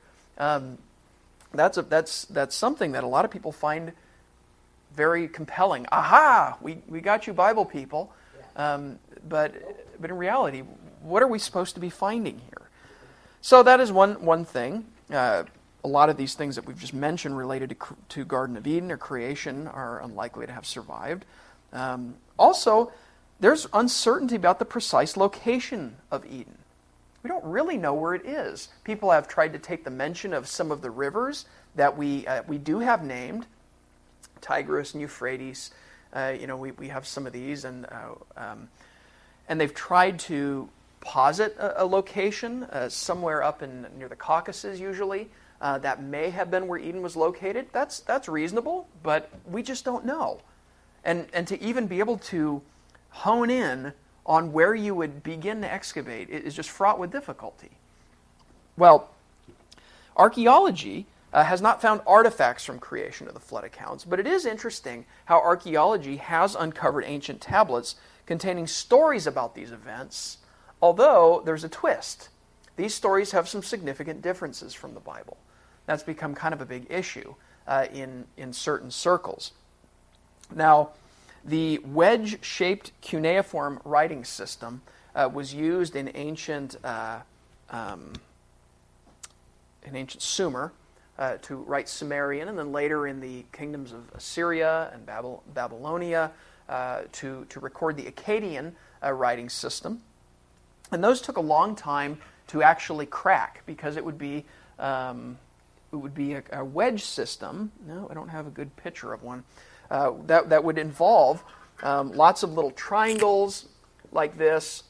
A: That's something that a lot of people find very compelling. Aha! We got you, Bible people. But in reality, what are we supposed to be finding here? So that is one thing. A lot of these things that we've just mentioned related to Garden of Eden or creation are unlikely to have survived. Also, there's uncertainty about the precise location of Eden. We don't really know where it is. People have tried to take the mention of some of the rivers that we do have named, Tigris and Euphrates. We have some of these, and they've tried to posit a location somewhere up near the Caucasus, usually. That may have been where Eden was located. That's reasonable, but we just don't know. And to even be able to hone in on where you would begin to excavate is just fraught with difficulty. Well, archaeology has not found artifacts from creation of the flood accounts, but it is interesting how archaeology has uncovered ancient tablets containing stories about these events, although there's a twist. These stories have some significant differences from the Bible. That's become kind of a big issue in certain circles. Now, the wedge-shaped cuneiform writing system was used in ancient Sumer to write Sumerian, and then later in the kingdoms of Assyria and Babylonia to record the Akkadian writing system. And those took a long time to actually crack because it would be a wedge system. No, I don't have a good picture of one. That would involve lots of little triangles like this,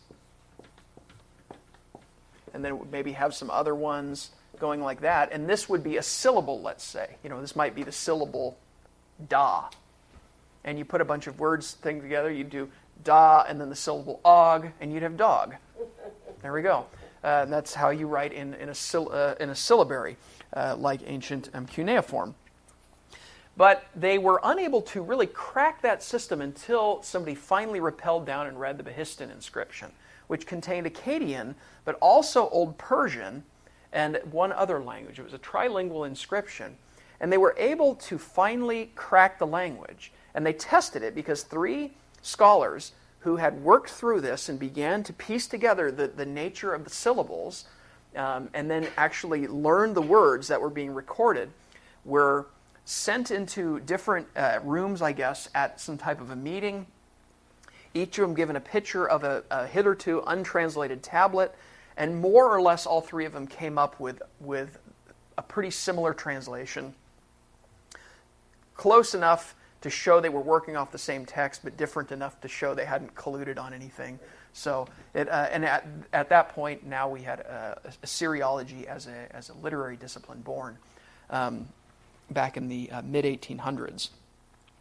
A: and then it would maybe have some other ones going like that. And this would be a syllable, let's say. This might be the syllable da. And you put a bunch of words together. You do da and then the syllable og, and you'd have dog. There we go. And that's how you write in a syllabary, like ancient cuneiform. But they were unable to really crack that system until somebody finally rappelled down and read the Behistun inscription, which contained Akkadian, but also Old Persian, and one other language. It was a trilingual inscription. And they were able to finally crack the language. And they tested it because 3 scholars who had worked through this and began to piece together the nature of the syllables, and then actually learned the words that were being recorded, were sent into different rooms, I guess, at some type of a meeting. Each of them given a picture of a hitherto untranslated tablet, and more or less all 3 of them came up with a pretty similar translation. Close enough to show they were working off the same text, but different enough to show they hadn't colluded on anything. So, and at that point, now we had Assyriology as a literary discipline born back in the mid-1800s.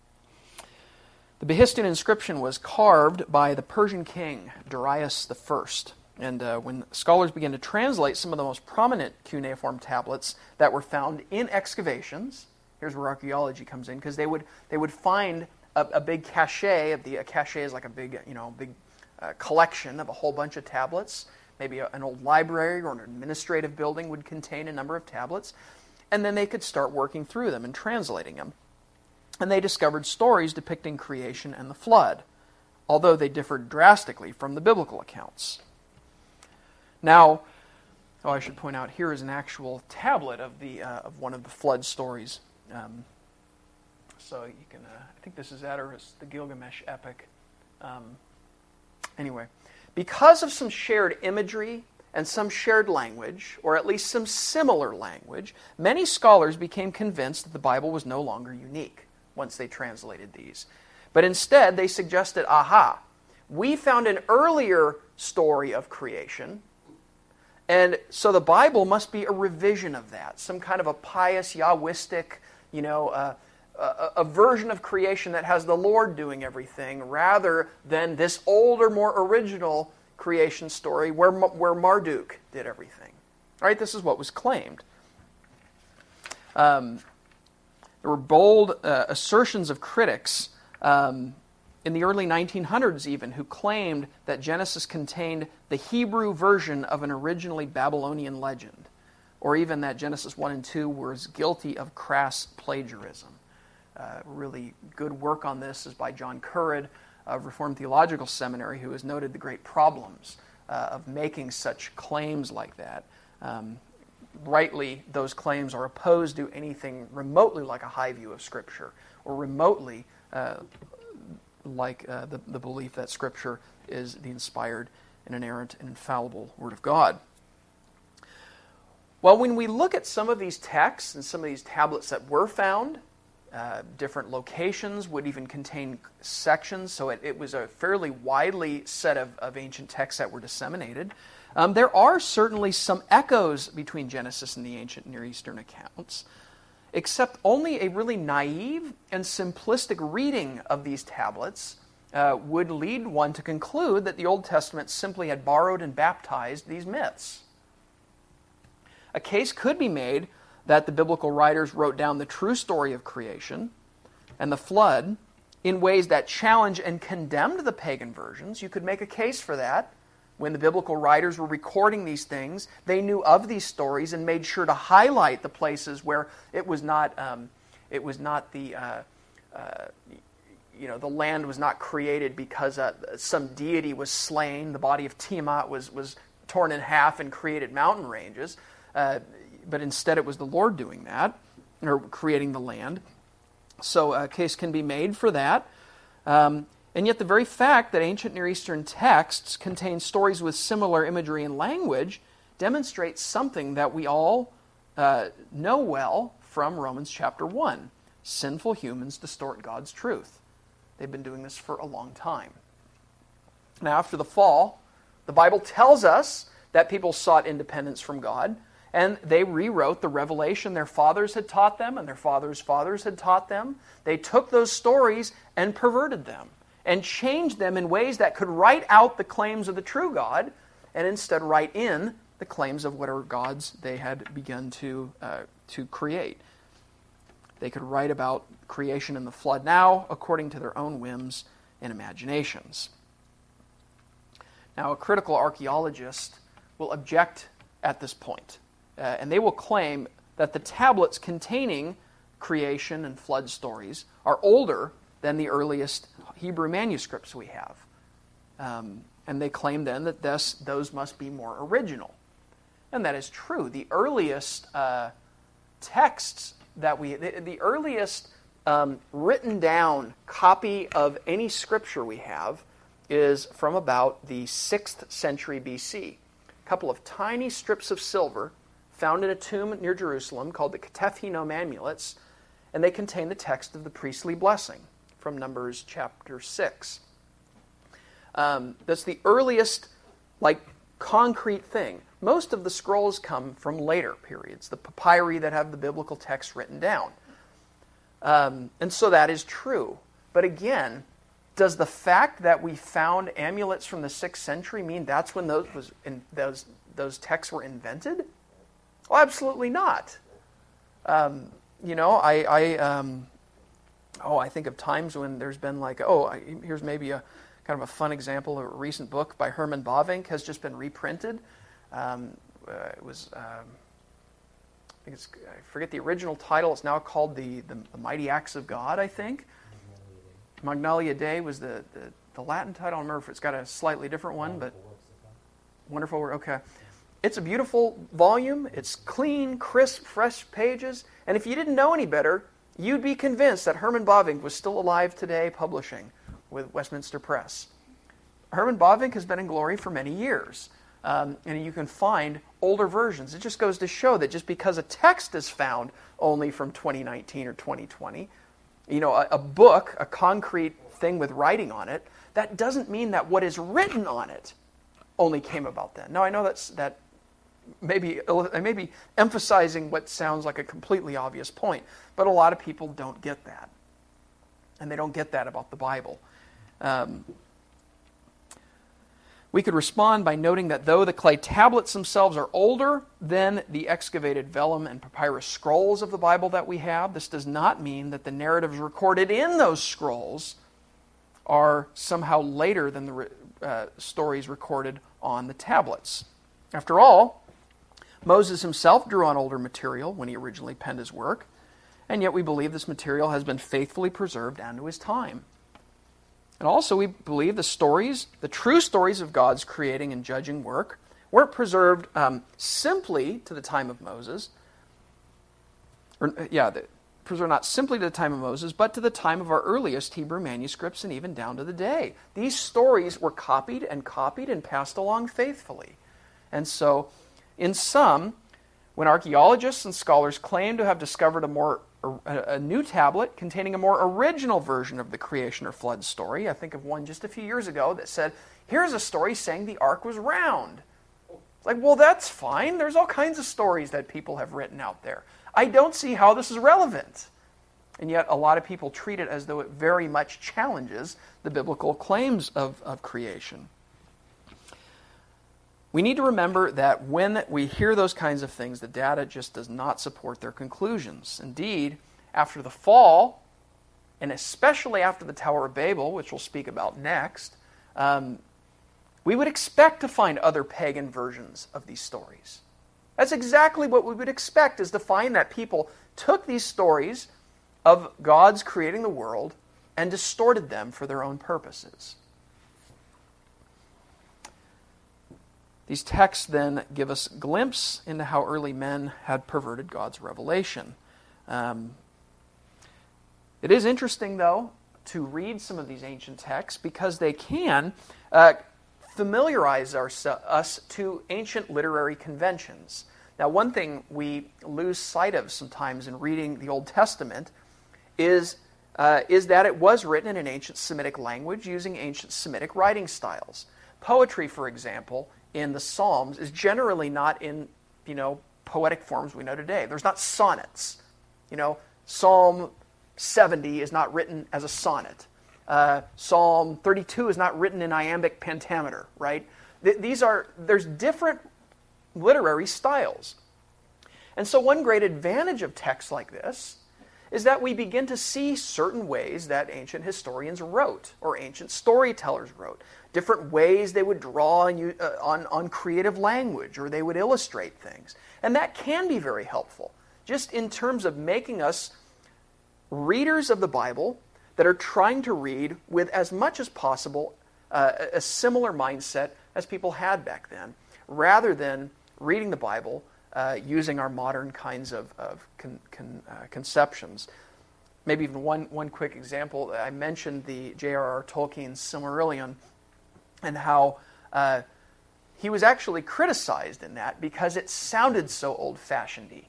A: The Behistun inscription was carved by the Persian king Darius I. And when scholars began to translate some of the most prominent cuneiform tablets that were found in excavations, here's where archaeology comes in, because they would find a big cache of a cache is like a big collection of a whole bunch of tablets. Maybe an old library or an administrative building would contain a number of tablets, and then they could start working through them and translating them. And they discovered stories depicting creation and the flood, although they differed drastically from the biblical accounts. Now, I should point out, here is an actual tablet of one of the flood stories. So you can, I think this is the Gilgamesh epic. Anyway, because of some shared imagery and some shared language, or at least some similar language, many scholars became convinced that the Bible was no longer unique once they translated these. But instead, they suggested, we found an earlier story of creation, and so the Bible must be a revision of that, some kind of a pious, Yahwistic, a version of creation that has the Lord doing everything, rather than this older, more original creation story where Marduk did everything. All right, this is what was claimed. There were bold assertions of critics in the early 1900s even who claimed that Genesis contained the Hebrew version of an originally Babylonian legend, or even that Genesis 1 and 2 was guilty of crass plagiarism. Really good work on this is by John Currid of Reformed Theological Seminary, who has noted the great problems of making such claims like that. Rightly, those claims are opposed to anything remotely like a high view of Scripture, or remotely like the belief that Scripture is the inspired and inerrant and infallible Word of God. Well, when we look at some of these texts and some of these tablets that were found, different locations would even contain sections, so it was a fairly widely set of ancient texts that were disseminated. There are certainly some echoes between Genesis and the ancient Near Eastern accounts, except only a really naive and simplistic reading of these tablets would lead one to conclude that the Old Testament simply had borrowed and baptized these myths. A case could be made that the biblical writers wrote down the true story of creation and the flood in ways that challenge and condemned the pagan versions. You could make a case for that. When the biblical writers were recording these things, they knew of these stories and made sure to highlight the places where it was not the land was not created because some deity was slain. The body of Tiamat was torn in half and created mountain ranges. But instead it was the Lord doing that, or creating the land. So a case can be made for that. And yet the very fact that ancient Near Eastern texts contain stories with similar imagery and language demonstrates something that we all know well from Romans chapter 1. Sinful humans distort God's truth. They've been doing this for a long time. Now, after the fall, the Bible tells us that people sought independence from God, and they rewrote the revelation their fathers had taught them and their fathers' fathers had taught them. They took those stories and perverted them and changed them in ways that could write out the claims of the true God and instead write in the claims of whatever gods they had begun to create. They could write about creation and the flood now according to their own whims and imaginations. Now, a critical archaeologist will object at this point. And they will claim that the tablets containing creation and flood stories are older than the earliest Hebrew manuscripts we have. And they claim then that those must be more original. And that is true. The earliest texts the earliest written down copy of any scripture we have is from about the 6th century BC. A couple of tiny strips of silver found in a tomb near Jerusalem called the Ketef Hinnom amulets, and they contain the text of the priestly blessing from Numbers chapter 6. That's the earliest, concrete thing. Most of the scrolls come from later periods, the papyri that have the biblical text written down. And so that is true. But again, Does the fact that we found amulets from the 6th century mean that's when those texts were invented? Well, absolutely not. I think of times when there's been here's maybe a kind of a fun example. A recent book by Herman Bavinck has just been reprinted. It was, I forget the original title. It's now called the Mighty Acts of God, I think. Magnalia Dei was the Latin title. I don't remember if it's got a slightly different one, but Wonderful Work. Okay. It's a beautiful volume. It's clean, crisp, fresh pages. And if you didn't know any better, you'd be convinced that Herman Bavinck was still alive today publishing with Westminster Press. Herman Bavinck has been in glory for many years. And you can find older versions. It just goes to show that just because a text is found only from 2019 or 2020, a book, a concrete thing with writing on it, that doesn't mean that what is written on it only came about then. Now, I know that maybe emphasizing what sounds like a completely obvious point, but a lot of people don't get that. And they don't get that about the Bible. We could respond by noting that though the clay tablets themselves are older than the excavated vellum and papyrus scrolls of the Bible that we have, this does not mean that the narratives recorded in those scrolls are somehow later than the stories recorded on the tablets. After all, Moses himself drew on older material when he originally penned his work, and yet we believe this material has been faithfully preserved down to his time. And also we believe the true stories of God's creating and judging work, weren't preserved simply to the time of Moses, preserved not simply to the time of Moses, but to the time of our earliest Hebrew manuscripts and even down to the day. These stories were copied and passed along faithfully. And so, in sum, when archaeologists and scholars claim to have discovered a new tablet containing a more original version of the creation or flood story. I think of one just a few years ago that said, here's a story saying the ark was round. It's like, well, that's fine. There's all kinds of stories that people have written out there. I don't see how this is relevant. And yet a lot of people treat it as though it very much challenges the biblical claims of creation. We need to remember that when we hear those kinds of things, the data just does not support their conclusions. Indeed, after the fall, and especially after the Tower of Babel, which we'll speak about next, we would expect to find other pagan versions of these stories. That's exactly what we would expect, is to find that people took these stories of God's creating the world and distorted them for their own purposes. These texts then give us a glimpse into how early men had perverted God's revelation. It is interesting, though, to read some of these ancient texts because they can familiarize us to ancient literary conventions. Now, one thing we lose sight of sometimes in reading the Old Testament is that it was written in an ancient Semitic language using ancient Semitic writing styles. Poetry, for example, in the Psalms is generally not in, poetic forms we know today. There's not sonnets. Psalm 70 is not written as a sonnet. Psalm 32 is not written in iambic pentameter, right? There's different literary styles. And so one great advantage of texts like this is that we begin to see certain ways that ancient historians wrote, or ancient storytellers wrote. Different ways they would draw on creative language, or they would illustrate things. And that can be very helpful, just in terms of making us readers of the Bible that are trying to read with as much as possible a similar mindset as people had back then, rather than reading the Bible using our modern kinds of conceptions. Maybe even one quick example. I mentioned the J.R.R. Tolkien's Silmarillion, and how he was actually criticized in that because it sounded so old-fashioned-y.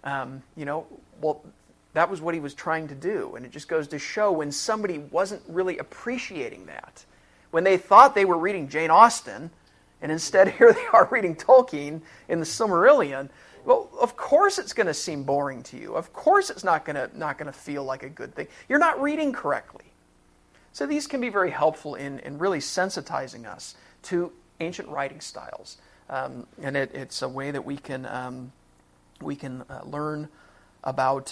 A: That was what he was trying to do, and it just goes to show when somebody wasn't really appreciating that. When they thought they were reading Jane Austen, and instead here they are reading Tolkien in the Silmarillion, well, of course it's going to seem boring to you. Of course it's not going to feel like a good thing. You're not reading correctly. So these can be very helpful in really sensitizing us to ancient writing styles. And it's a way that we can learn about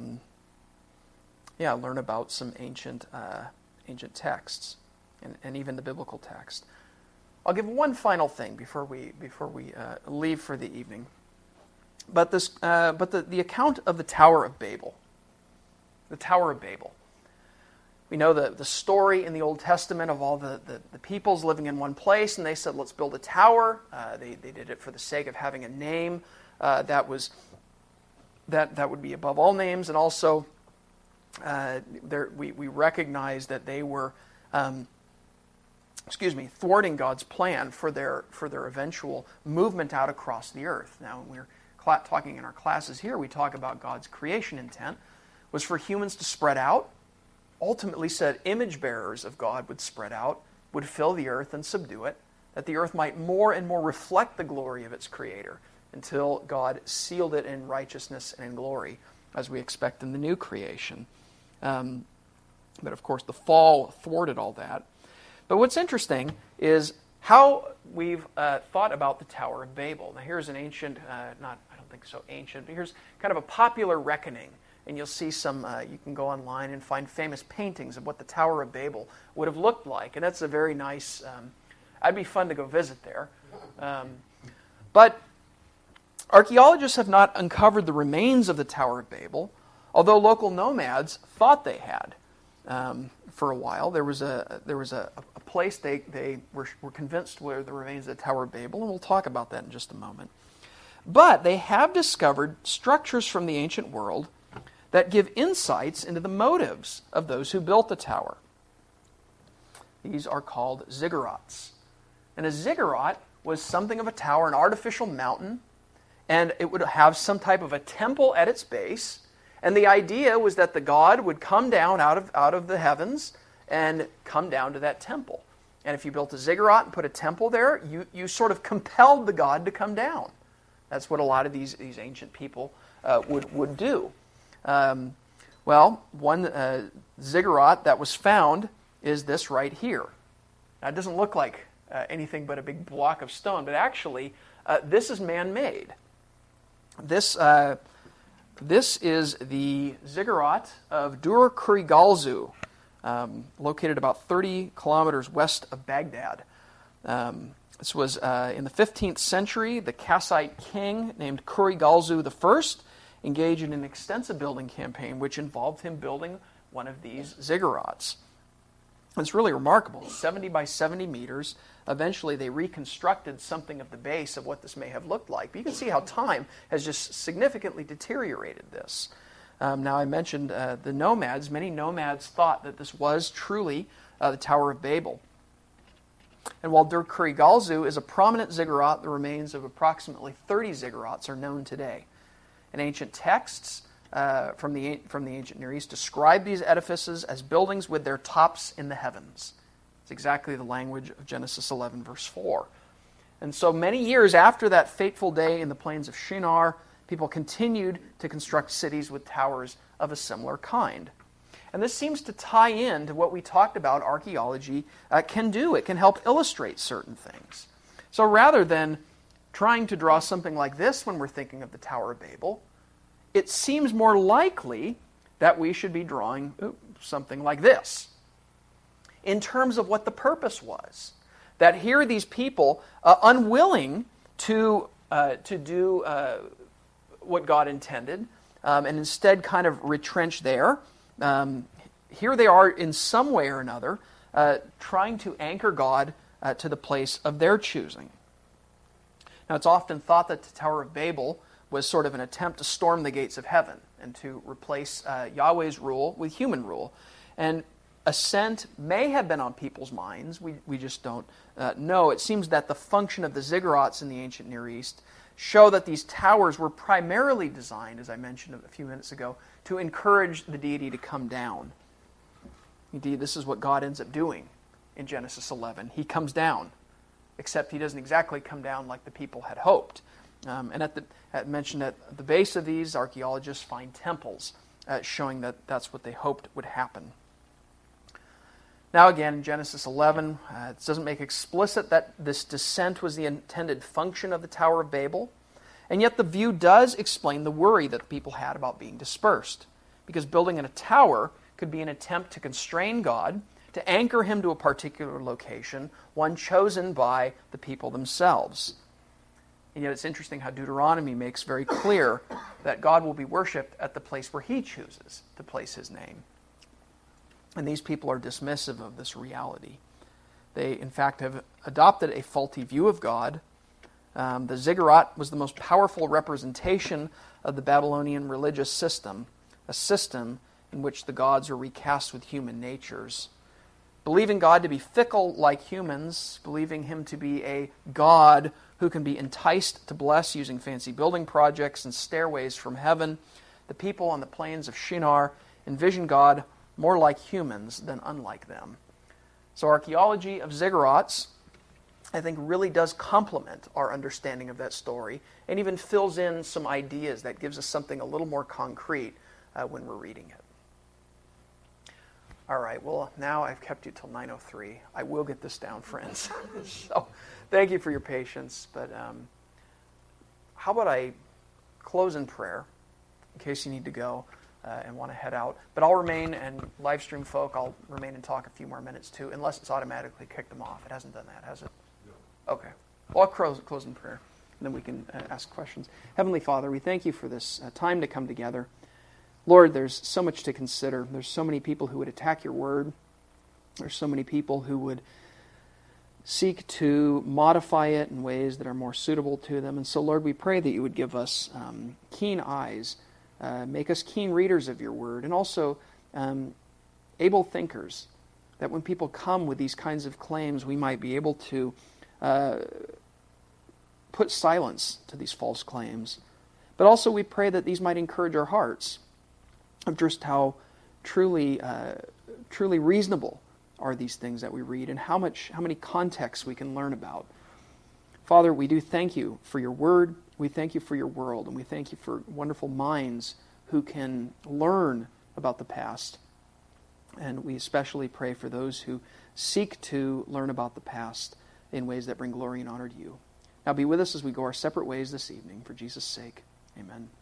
A: some ancient texts and even the biblical text. I'll give one final thing before we leave for the evening. But the account of the Tower of Babel. The Tower of Babel. We know the story in the Old Testament of all the peoples living in one place, and they said, let's build a tower. They did it for the sake of having a name that would be above all names, and also we recognize that they were thwarting God's plan for their eventual movement out across the earth. Now, when we're talking in our classes here, we talk about God's creation intent was for humans to spread out. Ultimately said image bearers of God would spread out, would fill the earth and subdue it, that the earth might more and more reflect the glory of its Creator until God sealed it in righteousness and in glory, as we expect in the new creation. But of course, the fall thwarted all that. But what's interesting is how we've thought about the Tower of Babel. Now here's an ancient, I don't think so ancient, but here's kind of a popular reckoning. And you'll see some, you can go online and find famous paintings of what the Tower of Babel would have looked like. And that's a very nice, it'd be fun to go visit there. But archaeologists have not uncovered the remains of the Tower of Babel, although local nomads thought they had for a while. There was a place they were convinced were the remains of the Tower of Babel, and we'll talk about that in just a moment. But they have discovered structures from the ancient world that give insights into the motives of those who built the tower. These are called ziggurats. And a ziggurat was something of a tower, an artificial mountain, and it would have some type of a temple at its base. And the idea was that the god would come down out of the heavens and come down to that temple. And if you built a ziggurat and put a temple there, you sort of compelled the god to come down. That's what a lot of these ancient people would do. One ziggurat that was found is this right here. Now, it doesn't look like anything but a big block of stone, but actually, this is man-made. This is the ziggurat of Dur Kurigalzu, located about 30 kilometers west of Baghdad. This was in the 15th century. The Kassite king named Kurigalzu I engaged in an extensive building campaign which involved him building one of these ziggurats. It's really remarkable, 70 by 70 meters. Eventually they reconstructed something of the base of what this may have looked like. But you can see how time has just significantly deteriorated this. Now I mentioned the nomads. Many nomads thought that this was truly the Tower of Babel. And while Dur Kurigalzu is a prominent ziggurat, the remains of approximately 30 ziggurats are known today. And ancient texts from the ancient Near East describe these edifices as buildings with their tops in the heavens. It's exactly the language of Genesis 11, verse 4. And so many years after that fateful day in the plains of Shinar, people continued to construct cities with towers of a similar kind. And this seems to tie in to what we talked about archaeology can do. It can help illustrate certain things. So rather than trying to draw something like this when we're thinking of the Tower of Babel, it seems more likely that we should be drawing something like this in terms of what the purpose was. That here these people, unwilling to do what God intended, and instead kind of retrench there, here they are in some way or another trying to anchor God to the place of their choosing. Now, it's often thought that the Tower of Babel was sort of an attempt to storm the gates of heaven and to replace Yahweh's rule with human rule. And ascent may have been on people's minds. We just don't know. It seems that the function of the ziggurats in the ancient Near East show that these towers were primarily designed, as I mentioned a few minutes ago, to encourage the deity to come down. Indeed, this is what God ends up doing in Genesis 11. He comes down, except he doesn't exactly come down like the people had hoped. And mentioned at the base of these, archaeologists find temples showing that that's what they hoped would happen. Now again, in Genesis 11, it doesn't make explicit that this descent was the intended function of the Tower of Babel, and yet the view does explain the worry that the people had about being dispersed, because building in a tower could be an attempt to constrain God, to anchor him to a particular location, one chosen by the people themselves. And yet it's interesting how Deuteronomy makes very clear that God will be worshipped at the place where he chooses to place his name. And these people are dismissive of this reality. They, in fact, have adopted a faulty view of God. The ziggurat was the most powerful representation of the Babylonian religious system, a system in which the gods are recast with human natures. Believing God to be fickle like humans, believing him to be a God who can be enticed to bless using fancy building projects and stairways from heaven, the people on the plains of Shinar envision God more like humans than unlike them. So archaeology of ziggurats, I think, really does complement our understanding of that story and even fills in some ideas that gives us something a little more concrete when we're reading it. All right, well, now I've kept you till 9:03. I will get this down, friends. So thank you for your patience. But how about I close in prayer in case you need to go and want to head out. But I'll remain, and live stream folk, I'll remain and talk a few more minutes too, unless it's automatically kicked them off. It hasn't done that, has it? No. Okay. Well, I'll close in prayer, and then we can ask questions. Heavenly Father, we thank you for this time to come together. Lord, there's so much to consider. There's so many people who would attack your word. There's so many people who would seek to modify it in ways that are more suitable to them. And so, Lord, we pray that you would give us keen eyes, make us keen readers of your word, and also able thinkers, that when people come with these kinds of claims, we might be able to put silence to these false claims. But also we pray that these might encourage our hearts of just how truly reasonable are these things that we read, and how many contexts we can learn about. Father, we do thank you for your word. We thank you for your world, and we thank you for wonderful minds who can learn about the past. And we especially pray for those who seek to learn about the past in ways that bring glory and honor to you. Now be with us as we go our separate ways this evening. For Jesus' sake, amen.